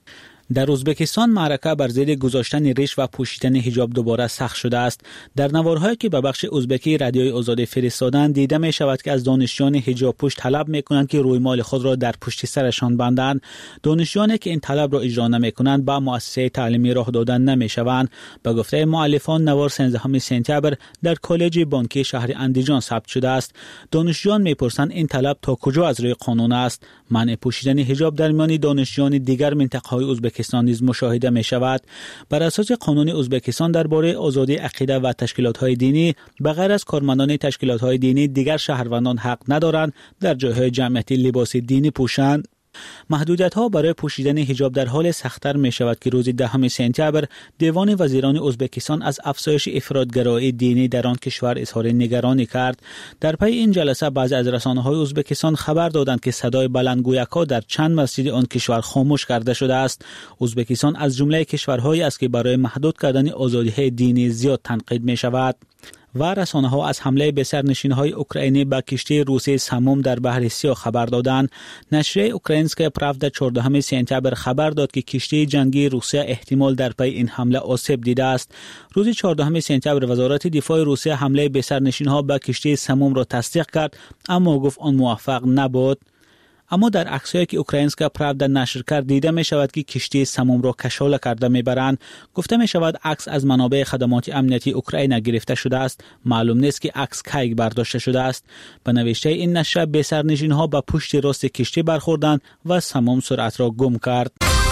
در ازبکستان معرکه بر ضد گذاشتن ریش و پوشیدن حجاب دوباره سخت شده است. در نوارهایی که به بخش ازبکی رادیوی آزادی فرستادند دیده می شود که از دانشجویان حجاب پوش طلب می کنند که رویمال خود را در پشت سرشان بندند. دانشجویانی که این طلب را اجرا نمی کنند با مؤسسه تعلیمی راه دادن نمی شوند. به گفته مؤلفان نوار سیزدهم سپتامبر در کالج بانکی شهر اندیجان ثبت شده است. دانشجویان می پرسند این طلب تا کجا از روی قانون است. منع پوشیدن حجاب در میان دانشجویان دیگر منطقه‌های ازبکستان نیز مشاهده می شود. بر اساس قانون ازبکستان درباره آزادی عقیده و تشکیلات‌های دینی به غیر از کارمندان تشکیلات‌های دینی دیگر شهروندان حق ندارند در جای‌های جمعیتی لباس دینی پوشند. محدودیت‌ها برای پوشیدن حجاب در حال سخت‌تر می‌شود که روز دهم سپتامبر دیوان وزیران ازبکستان از افزایش افراط‌گرایی دینی در آن کشور اظهار نگرانی کرد. در پی این جلسه بعضی از رسانه‌های ازبکستان خبر دادند که صدای بلندگویک‌ها در چند مسجد آن کشور خاموش کرده شده است. ازبکستان از جمله کشورهایی است که برای محدود کردن آزادی‌های دینی زیاد تنقید می‌شود. و رسانه ها از حمله به سرنشین‌های اوکراینی به کشتی روسی سموم در بحر سیاه خبر دادند. نشریه اوکراینسکا پراودا چهاردهم سپتامبر خبر داد که کشتی جنگی روسیه احتمال در پی این حمله آسیب دیده است. روز چهاردهم سپتامبر وزارت دفاع روسیه حمله به سرنشین‌ها به کشتی سموم را تصدیق کرد، اما گفت آن موفق نبود. اما در عکسایی که اوکراینسکا پراودا نشر کرد دیده می شود که کشتی سموم را کشاله کرده می برند. گفته می شود عکس از منابع خدمات امنیتی اوکراین گرفته شده است. معلوم نیست که عکس کی برداشته شده است. به نوشته این نشر به سرنشین‌ها به پشت راست کشتی برخوردند و سموم سرعت را گم کرد.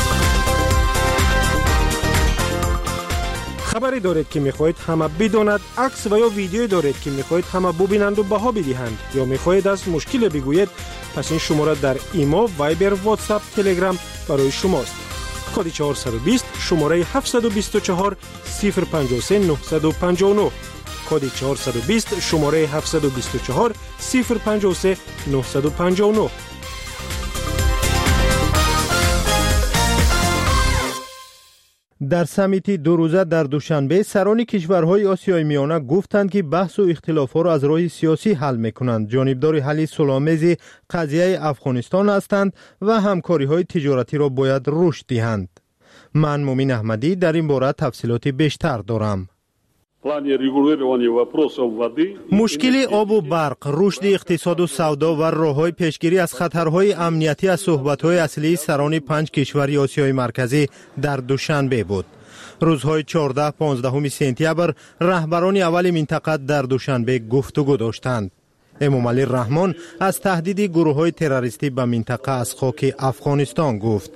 خبری دارید که میخواهید همه بداند، عکس و یا ویدیویی دارید که میخواهید همه ببینند و بها بدهند، یا میخواهید از مشکل بگویید، پس این شماره در ایما، وایبر، واتساپ، تلگرام برای شماست. کد چهارصد و بیست شماره هفتصد و بیست و چهار صفر پنجاه و سه نهصد و پنجاه و نه. کد چهارصد و بیست شماره هفتصد و بیست و چهار صفر پنجاه و سه نهصد و پنجاه و نه. در سمیت دو روزه در دوشنبه سران کشورهای آسیای میانه گفتند که بحث و اختلافات را از راه سیاسی حل میکنند. جانبدار حل صلح‌آمیز قضیه افغانستان هستند و همکاری های تجارتی را باید رشد دهند. من مومین احمدی در این باره تفصیلات بیشتر دارم. مشکل آب و برق، رشد اقتصاد و سودا و راه‌های پیشگیری از خطرهای امنیتی از صحبت‌های اصلی سران پنج کشور آسیای مرکزی در دوشنبه بود. روزهای چهارده پانزده سپتامبر رهبران اول منطقه در دوشنبه گفتگو داشتند. امامعلی رحمان از تهدید گروه‌های تروریستی به منطقه از خاک افغانستان گفت.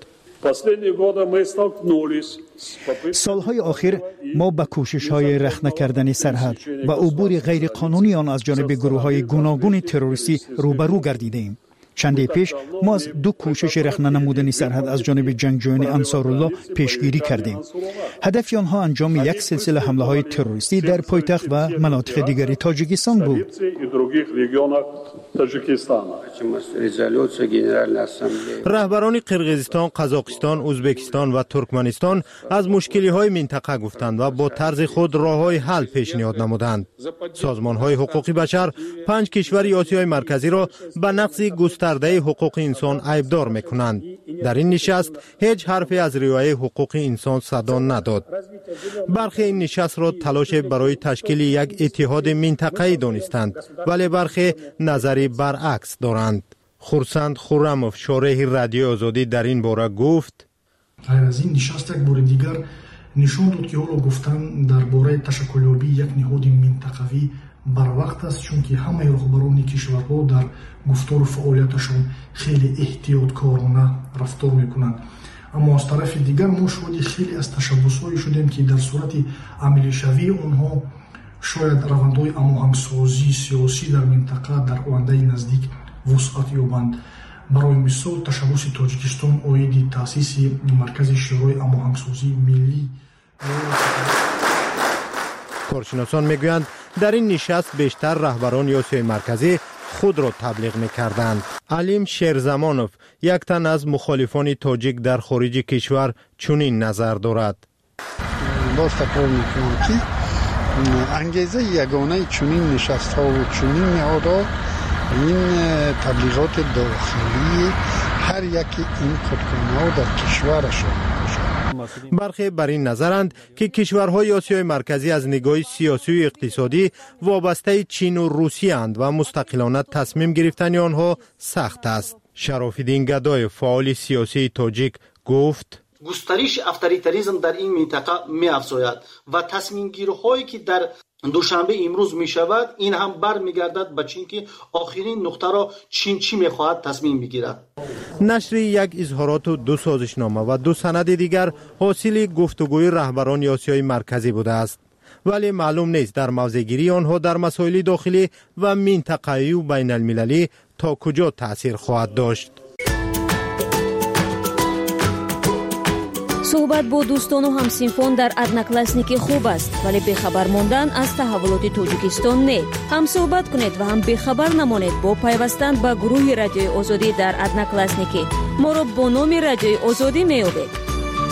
سالهای آخر ما با کوشش‌های رخنه کردن سرحد و عبور غیر قانونی آن از جانب گروه‌های گوناگون تروریستی روبرو گردیدیم. چندی پیش ما از دو کوشش رخنه نمودن سرحد از جانب جنگجویان انصارالله پیشگیری کردیم. هدف آنها انجام یک سلسله حمله‌های تروریستی در پایتخت و مناطق دیگری تاجیکستان بود. رهبران قرقیزستان، قزاقستان، ازبکستان و ترکمنستان از مشکلی‌های منطقه گفتند و با طرز خود راه‌های حل پیشنهاد نمودند. سازمان‌های حقوقی بشر پنج کشور آسیای مرکزی را به نقض گسترده حقوق انسان عیبدار می‌کنند. در این نشست هیچ حرفی از رعایت حقوق انسان صدا نداد. برخی این نشست را تلاش برای تشکیل یک اتحاد منطقه‌ای دانستند، ولی برخی نظری برعکس دارند. خورسند خورموف شارح رادیو آزادی در این باره گفت: از این نشست یک بار دیگر نشان داد که حالا گفتن درباره تشکیلیابی یک نهاد منطقوی بر وقت است، چون که همه رهبران کشورها در گفتار و فعالیتشان خیلی احتیاطکارانه رفتار میکنند. اما از طرف دیگر ما شاهد خیلی از تشبس‌هایی شدیم که در صورت عملی شوی آنها شاید روندهای هماهنگسازی سیاسی در منطقه در آینده نزدیک وسعت یابند. برای مثال تشبس تاجیکستان عاید تأسیس مرکز شورای هماهنگسازی ملی. کارشناسان میگویند در این نشست بیشتر رهبران آسیای مرکزی خود را تبلیغ میکردند. علیم شیرزمانوف یک تن از مخالفان تاجیک در خارج کشور چنین نظر دارد. باز تکرار میکنم که انگیزه یگانه چنین نشست ها و چنین نهادها این تبلیغات داخلی هر یکی این خودکامه ها در کشورشان باشد. برخی بر این نظرند که کشورهای آسیای مرکزی از نگاه سیاسی و اقتصادی وابسته چین و روسیه اند و مستقلانه تصمیم گرفتن آنها سخت است. شراف‌الدین گدای فعال سیاسی تاجیک گفت: گسترش اتوریتاریسم در این منطقه می افزاید و تصمیم گیری هایی که در دوشنبه امروز می شود این هم بر می گردد به چین که آخرین نقطه را چین چی می خواهد تصمیم بگیرد. نشر یک اظهارات و دو سازشنامه و دو سند دیگر حاصل گفتگوی رهبران آسیای مرکزی بوده است، ولی معلوم نیست در موضع‌گیری آنها در مسائل داخلی و منطقه‌ای و بین المللی تا کجا تأثیر خواهد داشت. صحبت با دوستان و همسینفان در ادناکلاسنیکی خوب است، ولی بخبر ماندن از تحولات توجیکستان نه. هم صحبت کنید و هم بخبر نمانید با پیوستن به گروه رادیوی آزادی در ادناکلاسنیکی. ما را با نام رادیوی آزادی میابید.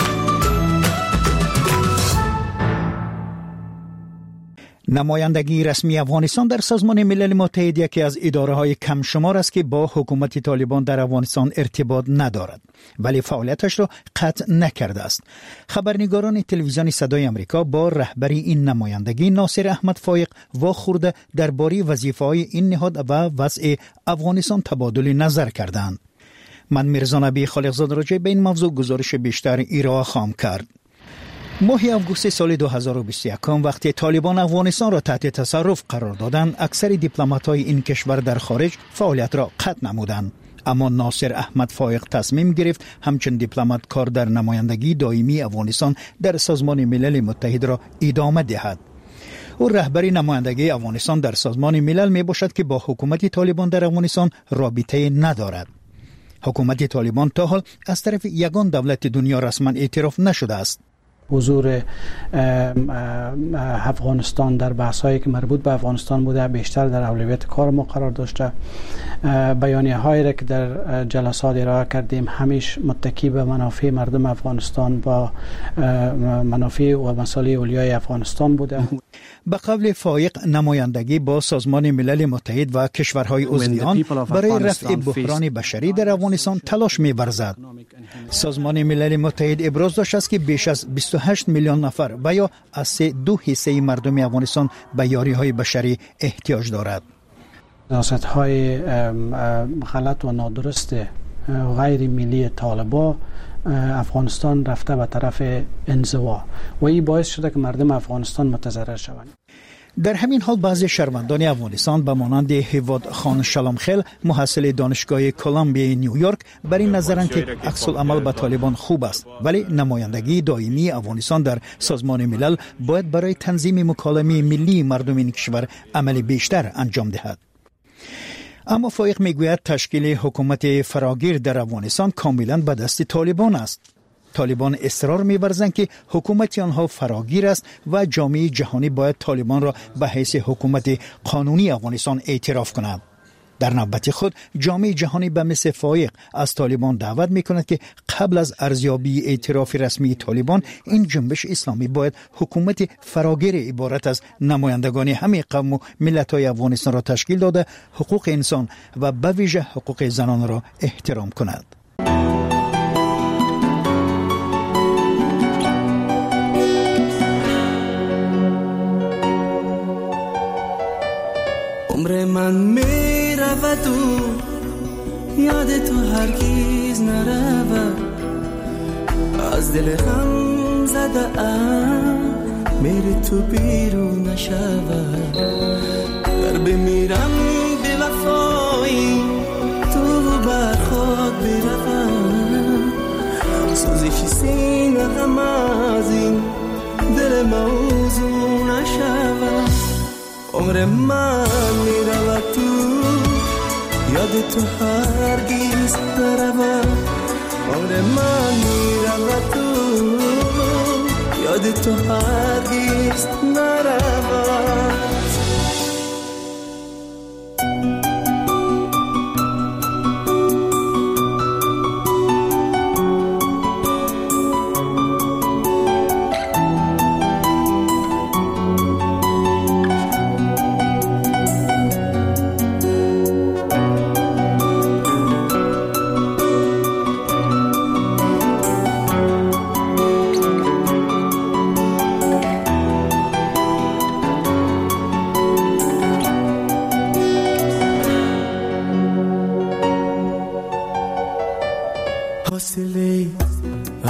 نمایندگی رسمی افغانستان در سازمان ملل متحد یکی از اداره‌های کم شمار است که با حکومت طالبان در افغانستان ارتباط ندارد، ولی فعالیتش را قطع نکرده است. خبرنگاران تلویزیون صدای آمریکا با رهبری این نمایندگی ناصر احمد فایق واخورده درباره وظیفه‌های این نهاد و وضع افغانستان تبادل نظر کردند. من میرزا نبی خالقزاده راجع به این موضوع گزارش بیشتر ارائه خواهم کرد. ماه آگوست سال دو هزار و بیست و یک وقتی طالبان افغانستان را تحت تصرف قرار دادند، اکثر دیپلمات‌های این کشور در خارج فعالیت را قطع نمودند. اما ناصر احمد فایق تصمیم گرفت همچون دیپلمات کار در نمایندگی دائمی افغانستان در سازمان ملل متحد را ادامه دهد. او رهبری نمایندگی افغانستان در سازمان ملل می باشد که با حکومت طالبان در افغانستان رابطه ندارد. حکومت طالبان تا حال از طرف یگان دولت دنیا رسما اعتراف نشده است. حضور افغانستان در بحث‌هایی که مربوط به افغانستان بوده بیشتر در اولویت کار ما قرار داشته. بیانیه هایی را که در جلسات ارائه کردیم همیشه متکی به منافع مردم افغانستان با منافع و مصالح اولیای افغانستان بوده. به قول فایق نمایندگی با سازمان ملل متحد و کشورهای عضو آن برای رفع بحران بشری در افغانستان تلاش می‌ورزد. سازمان ملل متحد ابراز داشته است که بیش از بیست و هشت میلیون نفر و یا از سه دو حصه مردم افغانستان به یاری‌های بشری احتیاج دارد. سیاست‌های غلط و نادرست غیر ملی طالبان افغانستان رفته به طرف انزوا و این باعث شده که مردم افغانستان متضرر شوند. در همین حال بعضی شهروندان افغانستان به مانند هیواد خان شلامخیل محصل دانشگاه کلمبیا نیویورک بر این نظرند که عکس العمل به طالبان خوب است، ولی نمایندگی دائمی افغانستان در سازمان ملل باید برای تنظیم مکالمه ملی مردم این کشور عمل بیشتر انجام دهد. اما فایق میگوید تشکیل حکومت فراگیر در افغانستان کاملا به دست طالبان است. طالبان اصرار می‌ورزند که حکومت آنها فراگیر است و جامعه جهانی باید طالبان را به حیث حکومت قانونی افغانستان اعتراف کند. در نوبت خود جامعه جهانی به مثل فایق از طالبان دعوت می‌کند که قبل از ارزیابی اعتراف رسمی طالبان این جنبش اسلامی باید حکومت فراگیر عبارت از نمایندگان همه قوم و ملت‌های افغانستان را تشکیل داده حقوق انسان و به ویژه حقوق زنان را احترام کند. عمر من می رود و یاد تو هرگیز نرود، از دل غم زده ام میری تو بیرون نشود. در بمیرم به وفایی تو بر خود بروم، سوزش سینه غم از این دل موضوع نشود. عمر من می رود تو یاد تو هرگیز نرود. عمر من می رود تو یاد تو هرگیز نرود.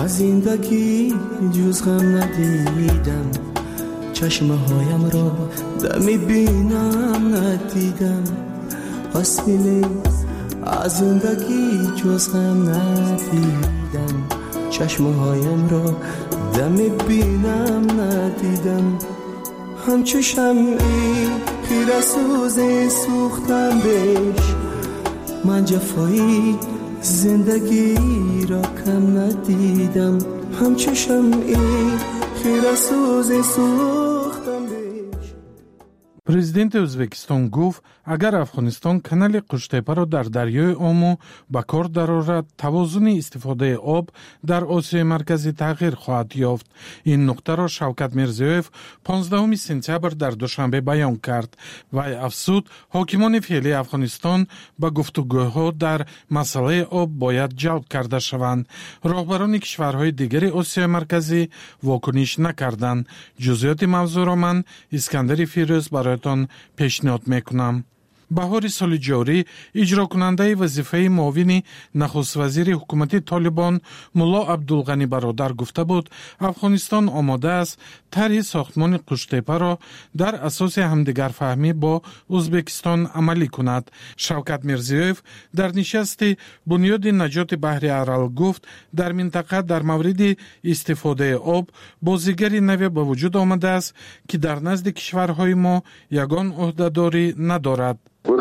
از زندگی جز غم ندیدم چشمه هایم را دمی بینم ندیدم حاصل از زندگی جز غم ندیدم چشمه هایم را دمی بینم ندیدم همچو شمعی خیره سوز سوختم بهش من جفایی زندگی را کم ندیدم همچو شمعی خیره سوز سوختم بهش. президент O'zbekiston гуфт, агар Афғонистон канали Қуштепаро дар дарёи Ому ба кор дарорад, тавозуни истифодаи об дар Осиёи марказӣ тағйир хоҳад ёфт. Ин нуқтаро Шавкат Мирзиёев понздаҳуми сентябр дар Душанбе баён кард. Вай афзуд, ҳокимони феълии Афғонистон ба гуфтугӯҳо дар масъалаи об бояд ҷалб карда шаванд. Роҳбарони кишварҳои дигари Осиёи марказӣ вокуниш накарданд. ҷузъиёти мавзӯъро ман Искандари Фирӯз бароятон пешниҳод мекунам. баҳори соли ҷорӣ иҷрокунандаи вазифаи муовини нахуствазири ҳукумати Толибон Мулло Абдулғани бародар гуфта буд, Афғонистон омода аст тарҳи сохтмони Қуштепаро дар асоси ҳамдигарфаҳмӣ бо Ӯзбекистон амалӣ кунад. Шавкат Мирзиёев дар нишасти Бунёди наҷоти баҳри Арал гуфт, дар минтақа дар мавриди истифодаи об бозигари наве ба вуҷуд омадааст, ки дар назди кишварҳои мо ягон ӯҳдадорӣ надорад.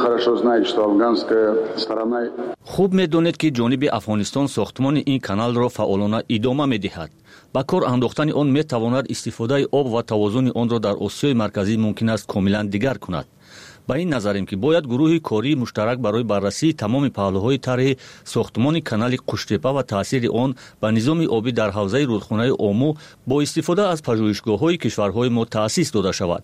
хуб медонед ки ҷониби Афғонистон сохтмони ин каналро фаъолона идома медиҳад. ба кор андохтани он метавонад истифодаи об ва тавозуни онро дар Осиёи марказӣ мумкин аст комилан дигар кунад. ба ин назарем ки бояд гурӯҳи кории муштарак барои баррасии тамоми паҳлӯҳои тарҳи сохтмони канали Қуштепа ва таъсири он ба низоми обӣ дар ҳавзаи рудхонаи Ому бо истифода аз пажӯҳишгоҳҳои кишварҳои мо таъсис дода шавад.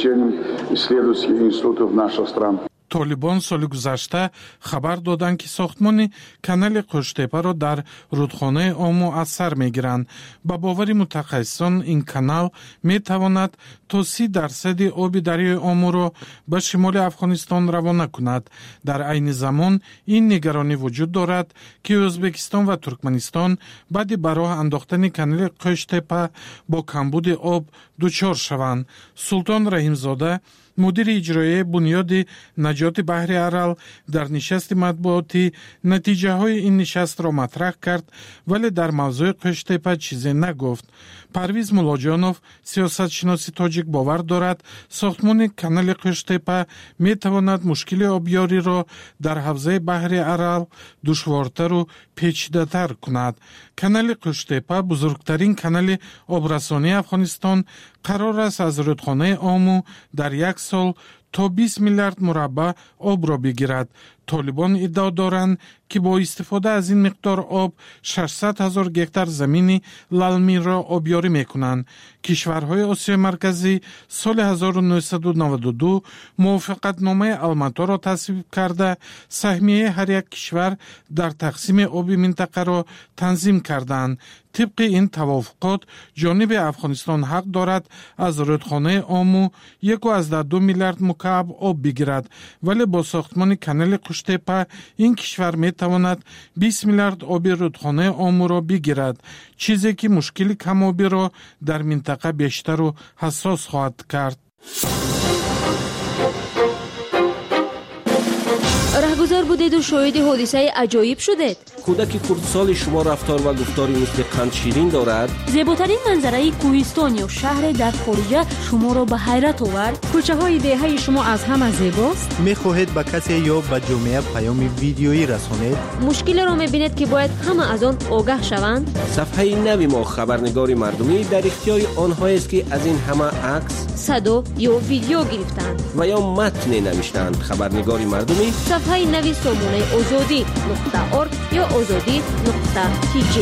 Толибон соли гузашта хабар доданд, ки сохтмони канали Қуштепаро дар рудхонаи Ому аз сар мегиранд. Ба бовари мутахассисон ин канал метавонад то си дарсади оби дарёи Омуро ба шимоли Афғонистон равона кунад. Дар айни замон ин нигаронӣ вуҷуд дорад, ки Ӯзбекистон ва Туркманистон баъди ба роҳ андохтани канали Қуштепа бо камбуди об дучор шаванд. Султон Раҳимзода, мудири иҷроияи Бунёди наҷоти баҳри Арал, дар нишасти матбуотӣ натиҷаҳои ин нишастро матраҳ кард, вале дар мавзӯи Қуштепа чизе нагуфт. Парвиз Муллоҷонов, сиёсатшиноси тоҷик, бовар дорад, сохтмони канали Қуштепа метавонад мушкили обёриро дар ҳавзаи баҳри Арал душвортару печидатар кунад. Канали Қуштепа, бузургтарин канали обрасонии Афғонистон, қарор аст аз рудхонаи Ому дар як сол то бист миллиард мураббаъ обро бигирад. Толибон иддао доранд, ки бо истифода аз ин миқдор об шашсад ҳазор гектар замини лалмиро обёрӣ мекунанд. Кишварҳои Осиёи марказӣ соли ҳазору нӯҳсаду наваду ду мувофиқатномаи Алматоро тасвиб карда, саҳмияи ҳар як кишвар дар тақсими оби минтақаро танзим карданд. тибқи ин тавофуқот ҷониби Афғонистон ҳақ дорад аз рудхонаи Ому яку азда ду миллиард мукааб об бигирад, вале бо сохтмони канали Қуштепа ин кишвар метавонад бист миллиард оби рудхонаи Омуро бигирад, чизе ки мушкили камобиро дар минтақа бештару ҳассос хоҳад кард. раҳгузар будеду шоҳиди ҳодисаи аҷоиб шудед. кӯдаки хурдсоли шумо рафтор ва гуфтори мисли қандширин дорад? зеботарин манзараи кӯҳистон ё шаҳре дар хориҷа шуморо ба ҳайрат овард? кӯчаҳои деҳаи шумо аз ҳама зебост? мехоҳед ба касе ё ба ҷомеа паёми видеоӣ расонед? мушкилеро мебинед ки бояд ҳама аз он огаҳ шаванд? сафҳаи нави мо хабарнигори мардумӣ дар ихтиёри онҳоест, ки аз ин ҳама акс, садо ё видео гирифтаанд ва ё матне навиштаанд. хабарнигори мардумӣ сафҳаи нави сомонаи озодӣ нуқта орг ё озодӣ нуқта тиҷи.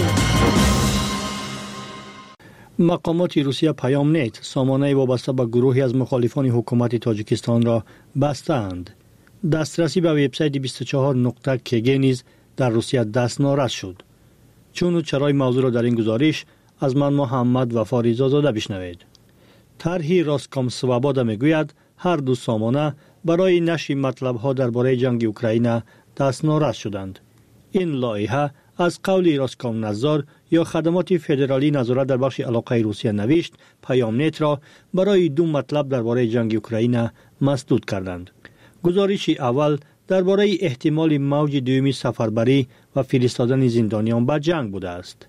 мақомоти Русия Паёмнет сомонаи вобаста ба гурӯҳе аз мухолифони ҳукумати Тоҷикистонро бастаанд. дастрасӣ ба вебсайти бисту чаҳор нуқта ка гэ низ дар Русия дастнорас шуд. чуну чарои мавзӯъро дар ин гузориш аз ман Муҳаммад Вафоризодода бишнавед. тарҳи Роскомсвобода мегӯяд, ҳар ду сомона барои нашри матлабҳо дар бораи ҷанги Украина дастнорас шуданд. ин лоиҳа از قول راستکام نظار یا خدمات فدرالی نظارت در بخش علاقه روسیه نوشت پیام نت را برای دو مطلب درباره جنگ اوکراین مسدود کردند. گزارش اول درباره احتمال موج دومی سفربری و فرستادن زندانیان به جنگ بوده است.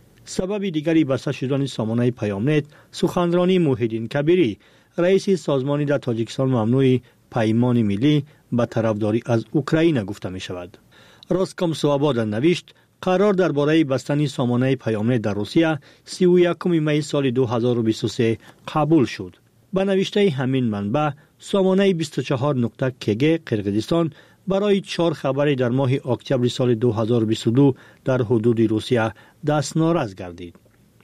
سبب دیگری بسته شدن سامانه پیام نت سخنرانی موحدین کبیری رئیس سازمانی در تاجیکستان ممنوع پیمان ملی به طرفداری از اوکراین گفته می شود. راستکام سوابادا نوشت قرار درباره بستن سامانه پیام نت در روسیه سی و یکم می سال دو هزار و بیست و سه قبول شد. به نوشته همین منبع سامانه بیست و چهار نقطه کگ قرقیزستان برای چهار خبری در ماه اکتبر سال دو هزار و بیست و دو در حدود روسیه دست نارس گردید.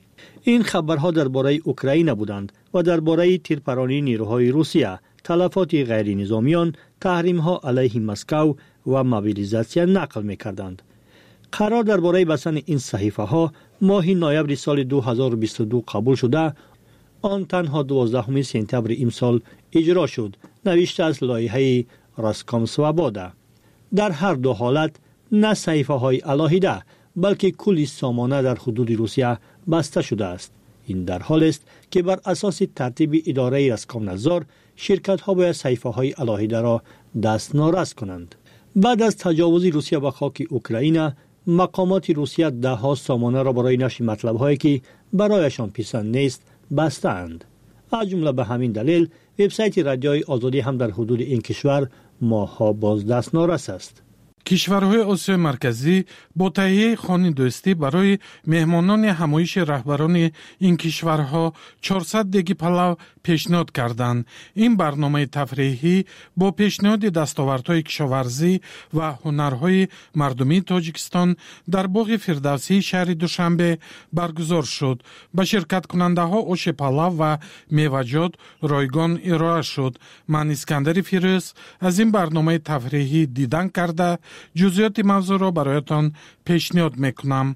این خبرها درباره اوکراین بودند و درباره تیرپرانی نیروهای روسیه، تلفات غیر نظامیان، تحریم ها علیه مسکو و موبیلیزاسیون نقل می کردند. قرار درباره بستن این صحیفه ها ماه نوامبر سال دو هزار و بیست و دو قبول شده، آن تنها دوازدهم سپتامبر امسال اجرا شد، نوشته از لایحه راستکام سوابادا. در هر دو حالت نه صحیفه های علاهیده بلکه کلی سامانه در حدود روسیه بسته شده است. این در حال است که بر اساس ترتیب اداره راستکام نظار شرکت ها باید صحیفه های علاهیده را دست نارس کنند. بعد از تجاوز روسیه به خاک اوکراین، مقامات روسیه ده ها سامانه را برای نشر مطلب هایی که برایشان پسند نیست بستند. از جمله به همین دلیل وبسایت رادیوی آزادی هم در حدود این کشور ماه‌ها باز دست نارس است. کشورهای آسیای مرکزی با تهیه خوان دوستی برای مهمانان همایش رهبران این کشورها چهارصد دیگ پلو پیشنهاد کردند. این برنامه تفریحی با پیشنهاد دستاوردهای کشاورزی و هنرهای مردمی تاجیکستان در باغ فردوسی شهر دوشنبه برگزار شد. به شرکت کننده ها آش پلو و میوه‌جات رایگان ارائه شد. من اسکندر فیروز از این برنامه تفریحی دیدن کرده جزئیات موضوع را برایتان پیشنهاد میکنم.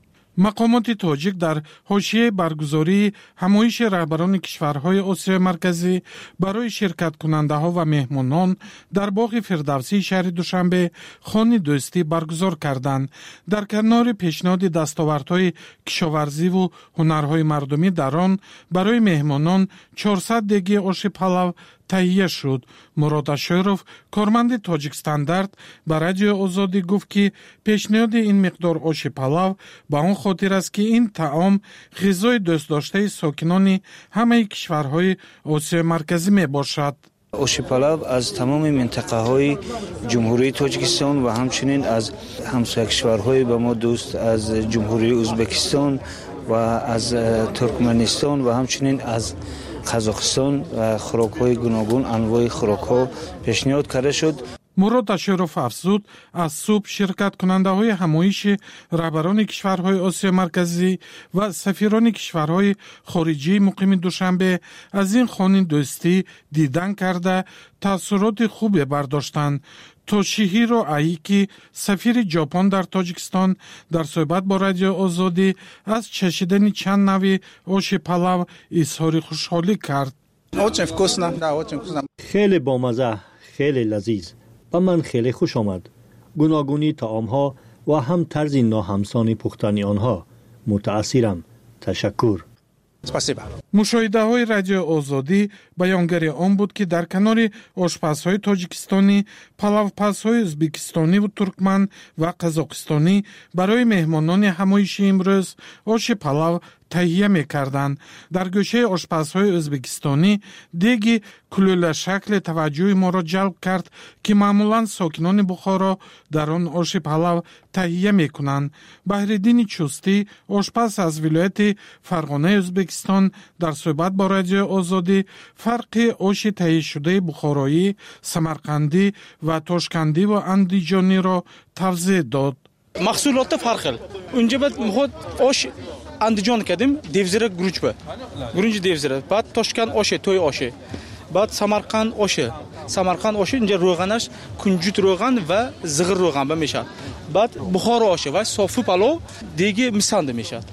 مقامات تاجیک در حاشیه برگزاری همایش رهبران کشورهای آسیای مرکزی برای شرکت کننده ها و مهمانان در باغ فردوسی شهر دوشنبه خوان دوستی برگزار کردند. در کنار پیشنهاد دستاوردهای کشاورزی و هنرهای مردمی در آن برای مهمانان چهارصد دیگ آش پلو تهیه شد. مراد اشایروف کارمند تاجیک استاندارد به رادیو آزادی گفت که پیشنهاد این مقدار آش پلو به آن خاطر است که این طعام غذای دوست داشته ساکنان همه کشورهای آسیای مرکزی می باشد. آش پلو از تمام منطقه های جمهوری تاجیکستان و همچنین از همسایه کشورهای به ما دوست از جمهوری ازبکستان و از ترکمنستان و همچنین از قزاقستان و خوراک‌های گوناگون انواع خوراک‌ها پیشنهاد کرده شد. مراد اشایروف افزود از صبح شرکت کننده های همایش رهبران کشورهای آسیا مرکزی و سفیران کشورهای خارجی مقیم دوشنبه از این خوان دوستی دیدن کرده تاثیرات خوبی برداشتند. توشیهیرو ایکی سفیر ژاپن در تاجیکستان در صحبت با رادیو آزادی از چشیدن چند نوع آش پلو اظهار خوشحالی کرد. خیلی بامزه، خیلی لذیذ و من خیلی خوش آمد. گوناگونی طعام‌ها و هم طرز ناهمسان پختن آنها. متأثرم. تشکر. مشاهده های رادیو آزادی بیانگری آن بود که در کنار آشپزهای تاجیکستانی، پلوپزهای ازبکستانی و ترکمن و قزاقستانی برای مهمانان همایش امروز آش پلو تهیه می کردند. در گوشه آشپزهای ازبکستانی دیگی کلوله شکل توجه ما را جلب کرد که معمولا ساکنان بخارا در آن آش پلو تهیه می کنند. بهرالدین چوستی آشپز از ولایت فرغانه ازبکستان در صحبت با رادیو آزادی فرق آش تهیه شده بخارایی، سمرقندی و تاشکندی و اندیجانی را توضیح داد. محصولات فرق اونجا بعد میخواد آش اندیجان کردیم دیوزره گروچ به گرونج دیوزره، بعد تاشکند آشه توی آشه، بعد سمرقند آشه سمرقند آشه اینجا روغنش کنجوت روغن و زغر روغن به میشه، بعد بخار آشه و صافو پلو دیگه میسنده میشه.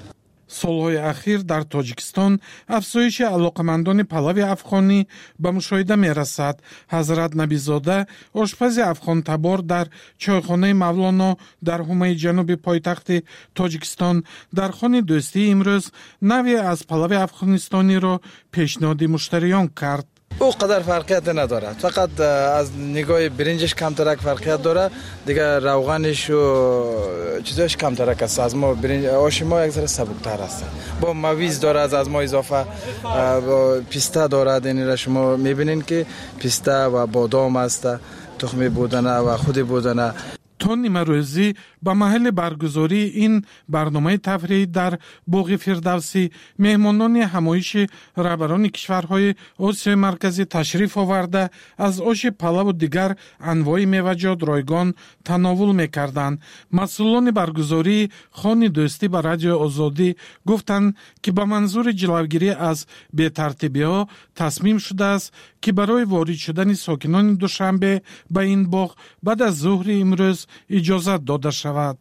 солҳои ахир дар Тоҷикистон афзоиши алоқамандони палави афғонӣ ба мушоҳида мерасад. Ҳазрат Набизода, ошпази афғонтабор дар чойхонаи Мавлоно дар ҳумаи ҷануби пойтахти Тоҷикистон дар хони дӯстӣ имрӯз наве аз палави афғонистониро пешниҳоди муштариён кард. او قدر فرقیت نداره، فقط از نگاه برنجش کمترک فرقیت داره، دیگه روغنش و چیزاش کمترک است. از ما برنج آش ما یک ذره سبکتر است. با مویز داره، از از ما اضافه با پیستا داره. یعنی شما میبینین که پیستا و بادام است، تخم بودنه و خود بودنه. تو نیمروزی با محل برگزاری این برنامه تفریحی در باغ فردوسی مهمانان همایش رهبران کشورهای آسیای مرکزی تشریف آورده از آش پلو و دیگر انواع میوه‌جات رایگان تناول میکردند. مسئولان برگزاری خانه دوستی با رادیو آزادی گفتند که با منظور جلوگیری از بی‌ترتیبی‌ها تصمیم شده است که برای وارد شدن ساکنان دوشنبه به این باغ بعد از ظهر امروز اجازت داده شود.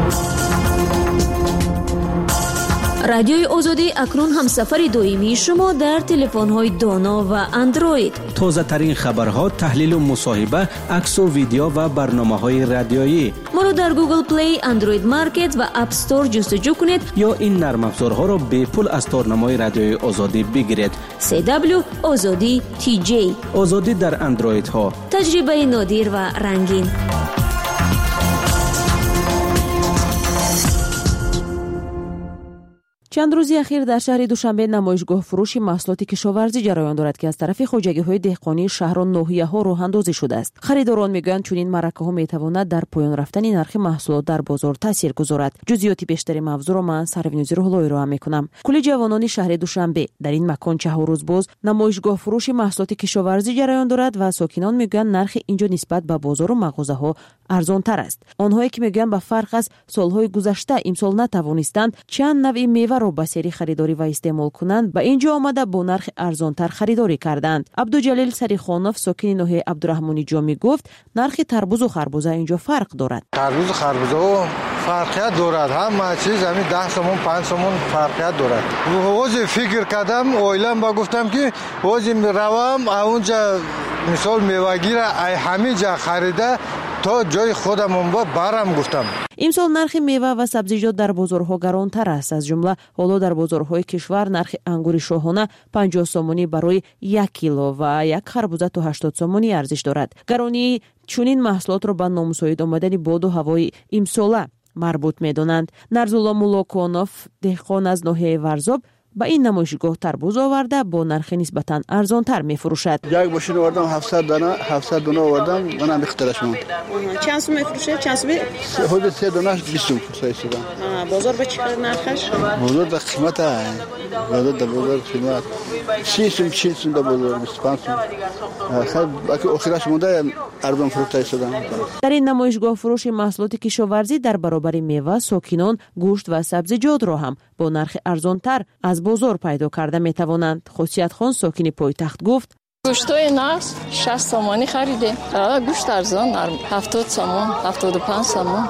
رادیوی آزادی اکنون هم سفر دویمی شما در تلفن‌های دانا و اندروید. تازه ترین خبرها، تحلیل و مصاحبه، عکس و ویدیو و برنامه‌های رادیویی. ما رو در گوگل پلی، اندروید مارکت و اپ استور جستجو کنید یا این نرم افزارها را به پول از تارنمای رادیوی آزادی بگیرید. سی دبلیو آزادی تی جی. آزادی در اندروید ها. تجربه نادر و رنگین. چند روزی اخیر در شهر دوشنبه نمایشگاه فروش محصولات کشاورزی جریان دارد که از طرف خوجگی‌های دهقانی شهر و ناحیه‌ها راه اندازی شده است. خریداران میگویند چنین معرکه‌ها میتواند در پایان رفتن نرخ محصولات در بازار تاثیر گذارد. جزئیات بیشتری موضوع را من سروینوزی روح‌اللهی را میکنم. کل جوانان شهر دوشنبه در این مکان چه روز باز نمایشگاه فروش محصولات کشاورزی جریان دارد و ساکنان میگویند نرخ اینجا نسبت به بازار و مغازه‌ها ارزان‌تر است. آنهایی که میگویند با فرق از سال‌های گذشته امسال نتوانستند چند نوع میوه را با سری خریداری و استعمال کنند، به اینجا آمده با نرخ ارزانتر خریداری کردند. عبدالجلیل سریخانوف ساکن ناحیه عبدالرحمانی جامی گفت نرخ تربوز و خربوزه اینجا فرق دارد. تربوز و خربوزه فرقیت دارد، همه چیز همین ده سومون پنج سومون فرقیت دارد. وقتی فکر کردم اویلم با گفتم که وقتی روام اونجا مثال میوه‌گیر همین جا خریده تا جای خودم با برم گفتم. امسال نرخ میوه و سبزیجات در بازارها گرانتر است. از جمله حالا در بازارهای کشور نرخ انگور شاهانه پنجاه سومونی برای یک کیلو و یک خربوزه تا هشتاد سومونی ارزش دارد. گرانی چنین محصولات را به نامساعد آمدن باد و هوای امساله مربوط می‌دانند. نرزولا مولاکونوف دهقان از ناحیه ورزاب با این نمایشگاه تربوز آورده با نرخ نسبتاً ارزانتر می‌فروشد. یک ماشین آوردم هفتصد دانه هفتصد دانه آوردم منم بخاطرش من. چند سوم می‌فروشه؟ چند سوم؟ حدود سه دانه بیست سوم فرسایش دادم. بازار به چقدر نرخش؟ بازار در قیمت بازار در بازار قیمت سی سوم چهل سوم در بازار بیست و پنج سوم. خیلی باقی آخرش مونده ارزان فروخته شدم. در این نمایشگاه فروش محصولات کشاورزی در برابر میوه، ساکنان گوشت و سبزیجات را هم با نرخ ارزانتر از بازار پیدا کرده می توانند. خاصیت خان ساکن پایتخت گفت گوشتای نرس شصت سومانی خریده. گوشت ارزان هفتاد سومون، هفتاد و پنج سومون.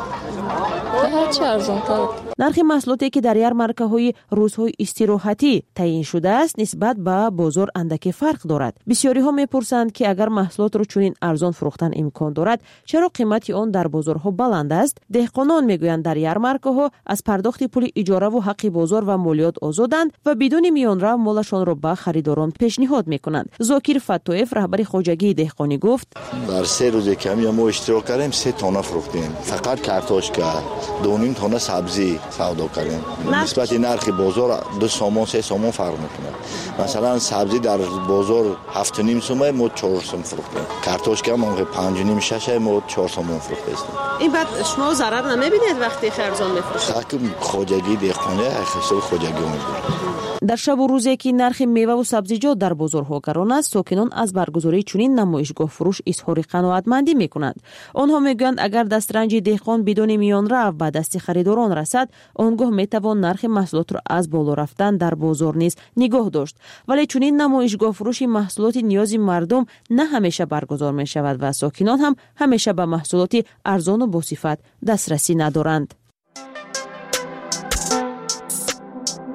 هرچی ارزان‌تر. نرخ محصولاتی که در یارمارکه‌های روزهای استراحتی تعیین شده است نسبت به بازار اندکی فرق دارد. بسیاری ها میپرسند که اگر محصولات را چنین ارزان فروختن امکان دارد چرا قیمت آن در بازارها بلند است؟ دهقانان میگویند در یارمارکه‌ها از پرداخت پول اجاره و حق بازار و مالیات آزادند و بدون میانرو مالشان را به خریداران پیشنهاد میکنند. زاکر فتویف رهبر خوجگی دهقانی گفت در سه روز کمی ما اشتراک کردیم سه تانه فروختیم. فقط کارتوشکا دو نیم تانه سبزی سودا کردیم. نسبت نرخ بازار دو سومون سه سومون فرق میکنه. مثلا سبزی در بازار هفت و نیم سومه ما چهار سوم فروختیم. کارتوشکا ما پنج و نیم شش ما چهار سومون فروختیم. این بعد شما ضرر نمیبینید وقتی خرزان میفروشید؟ خاک خوجگی دهقانی خشل خوجگی میگیره. در شب و روزی که نرخ میوه و سبزیجات در بازارها گران است، ساکنان از برگزاری چنین نمایشگاه فروش اظهار قناعتمندی میکنند. آنها میگویند اگر دسترنج دهقان بدون میانرو به دست خریداران رسد، آنگاه میتوان نرخ محصولات را از بالا رفتن در بازار نیز نگاه داشت. ولی چنین نمایشگاه فروش محصولات نیاز مردم نه همیشه برگزار می شود و ساکنان هم همیشه به محصولات ارزان و با صفت دسترسی ندارند.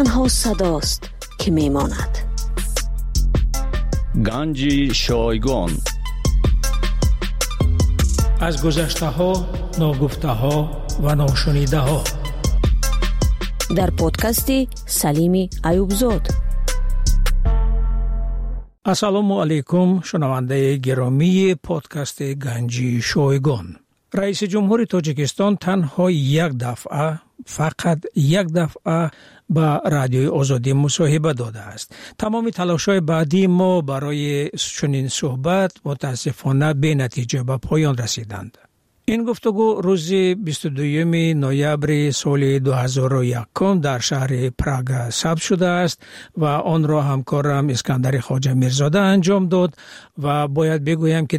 تنها صداست که میماند. گنج شایگان. از گذشته ها، ناگفته ها و ناشنیده ها. در پادکستی سلیمی ایوبزاد. السلام علیکم شنونده گرامی پادکست گنج شایگان. رئیس جمهور تاجیکستان تنها یک دفعه فقط یک دفعه با رادیوی آزادی مصاحبه داده است. تمام تلاش‌های بعدی ما برای چنین صحبت متاسفانه به نتیجه به پایان رسیدند. این گفتگو روز بیست و دوم نوامبر سال دو هزار و یک در شهر پراگ ثبت شده است و آن را همکارم اسکندر خواجه میرزاده انجام داد و باید بگویم که